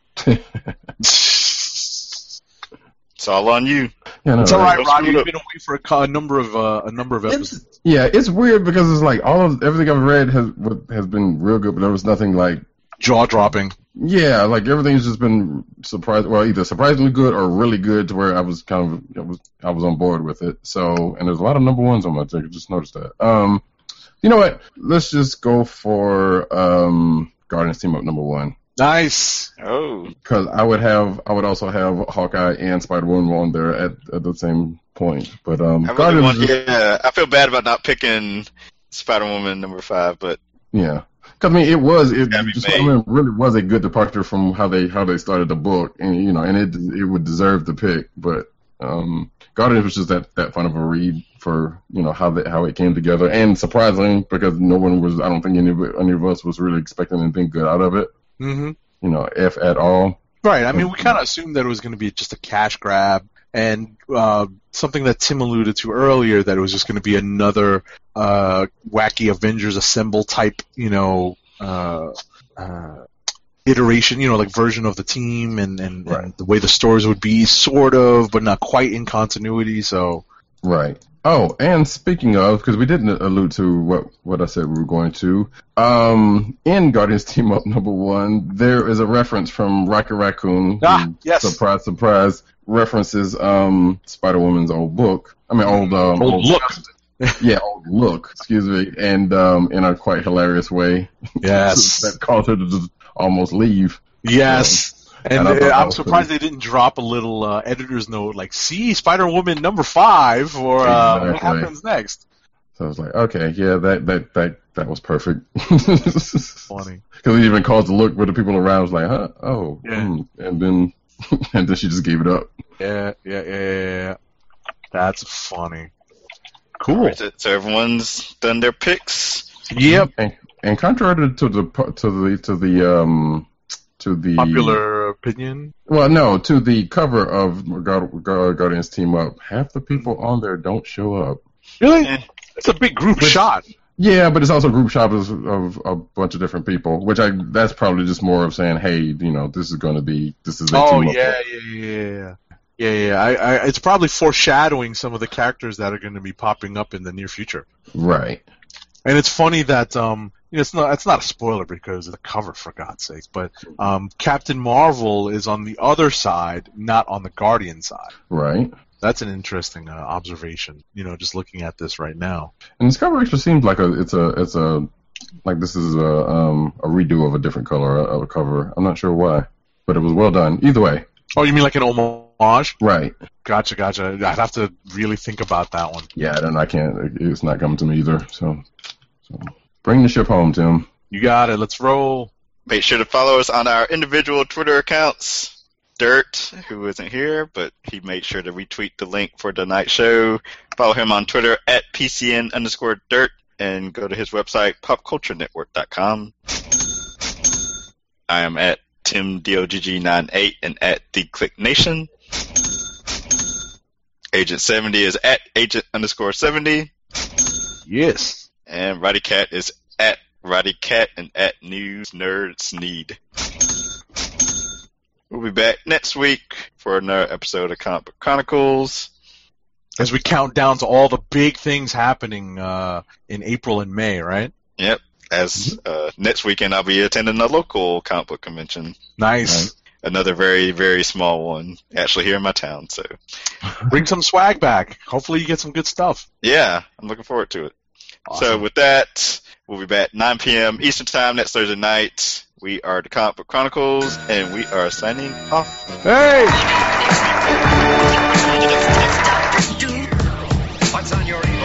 It's all on you. You know, It's all right, Don't Robbie. screw it You've up. been away for a, co- a number of uh, a number of episodes. It's, yeah, it's weird because it's like all of everything I've read has has been real good, but there was nothing like Jaw dropping. yeah, like everything's just been surprised. Well, either surprisingly good or really good to where I was kind of I was I was on board with it. So, and there's a lot of number ones on my ticket. Just noticed that. Um, you know what? Let's just go for um Guardians Team Up number one. Nice. Oh, Because I would have, I would also have Hawkeye and Spider-Woman on there at, at the same point. But um, I really Guardians, want, is- yeah, I feel bad about not picking Spider-Woman number five, but yeah. Because I mean, it was, it Gotta be Spider-Man really was a good departure from how they how they started the book, and you know, and it it would deserve the pick. But um, Guardians was just that, that fun of a read for you know how they, how it came together, and surprising because no one was, I don't think any of it, any of us was really expecting anything good out of it. Mm-hmm. You know, if at all. Right. I mean, we kind of assumed that it was going to be just a cash grab, and uh, something that Tim alluded to earlier, that it was just going to be another uh, wacky Avengers Assemble type, you know, uh, uh, iteration, you know, like version of the team, and, and, Right. and the way the stories would be, sort of, but not quite in continuity. So, Right. Oh, and speaking of, because we didn't allude to what, what I said we were going to, um, in Guardians Team Up number one, there is a reference from Rocket Raccoon. Ah, who, yes. Surprise, surprise, references um, Spider-Woman's old book. I mean, old... Um, Old look. Yeah, old look, excuse me, and um, in a quite hilarious way. yes, that caused her to just almost leave. yes. And And I uh, thought that I'm was surprised pretty- they didn't drop a little uh, editor's note like, see, Spider-Woman number five, or uh, what Exactly. happens next? So I was like, okay, yeah, that that that, that was perfect. Funny. Because it even caused a look where the people around was like, huh? Oh. Yeah. hmm. And then and then she just gave it up. Yeah, yeah, yeah, yeah, yeah. That's funny. All Cool. right, so, so everyone's done their picks. Yep. And, and contrary to the to the to the um to the Popular opinion. well, no, to the cover of Guard, Guard, Guardians Team Up, half the people on there don't show up. Really? Eh. It's a big group shot. Yeah, but it's also group shots of, of a bunch of different people, which I that's probably just more of saying, hey, you know, this is going to be this is a Oh team up. yeah, yeah, yeah, yeah. Yeah, yeah. I, I, it's probably foreshadowing some of the characters that are going to be popping up in the near future. Right. And it's funny that um, you know, it's not it's not a spoiler because of the cover, for God's sake. But um, Captain Marvel is on the other side, not on the Guardian side. Right. That's an interesting uh, observation. You know, just looking at this right now. And this cover actually seems like a it's a it's a like this is a um a redo of a different color of a cover. I'm not sure why, but it was well done. Either way. Oh, you mean like an homage? Right. Gotcha, gotcha. I'd have to really think about that one. Yeah, I don't I can't it's not coming to me either. So so bring the ship home, Tim. You got it. Let's roll. Make sure to follow us on our individual Twitter accounts. Dirt, who isn't here, but he made sure to retweet the link for tonight's show. Follow him on Twitter at P C N underscore dirt and go to his website, pop culture network dot com. I am at Tim D O G G ninety-eight and at The Click Nation. Agent seventy is at Agent underscore seventy. Yes. And Roddy Cat is at Roddy Cat and at News Nerds Need. We'll be back next week for another episode of Comic Book Chronicles. As we count down to all the big things happening uh, in April and May, right? Yep. As uh, next weekend I'll be attending a local comic book convention. Nice. Another very, very small one, actually here in my town. So, Bring some swag back. Hopefully you get some good stuff. yeah, I'm looking forward to it. So Awesome. with that, we'll be back nine p.m. Eastern Time next Thursday night. We are the Comic Book Chronicles, and we are signing off. Hey! Do What's on your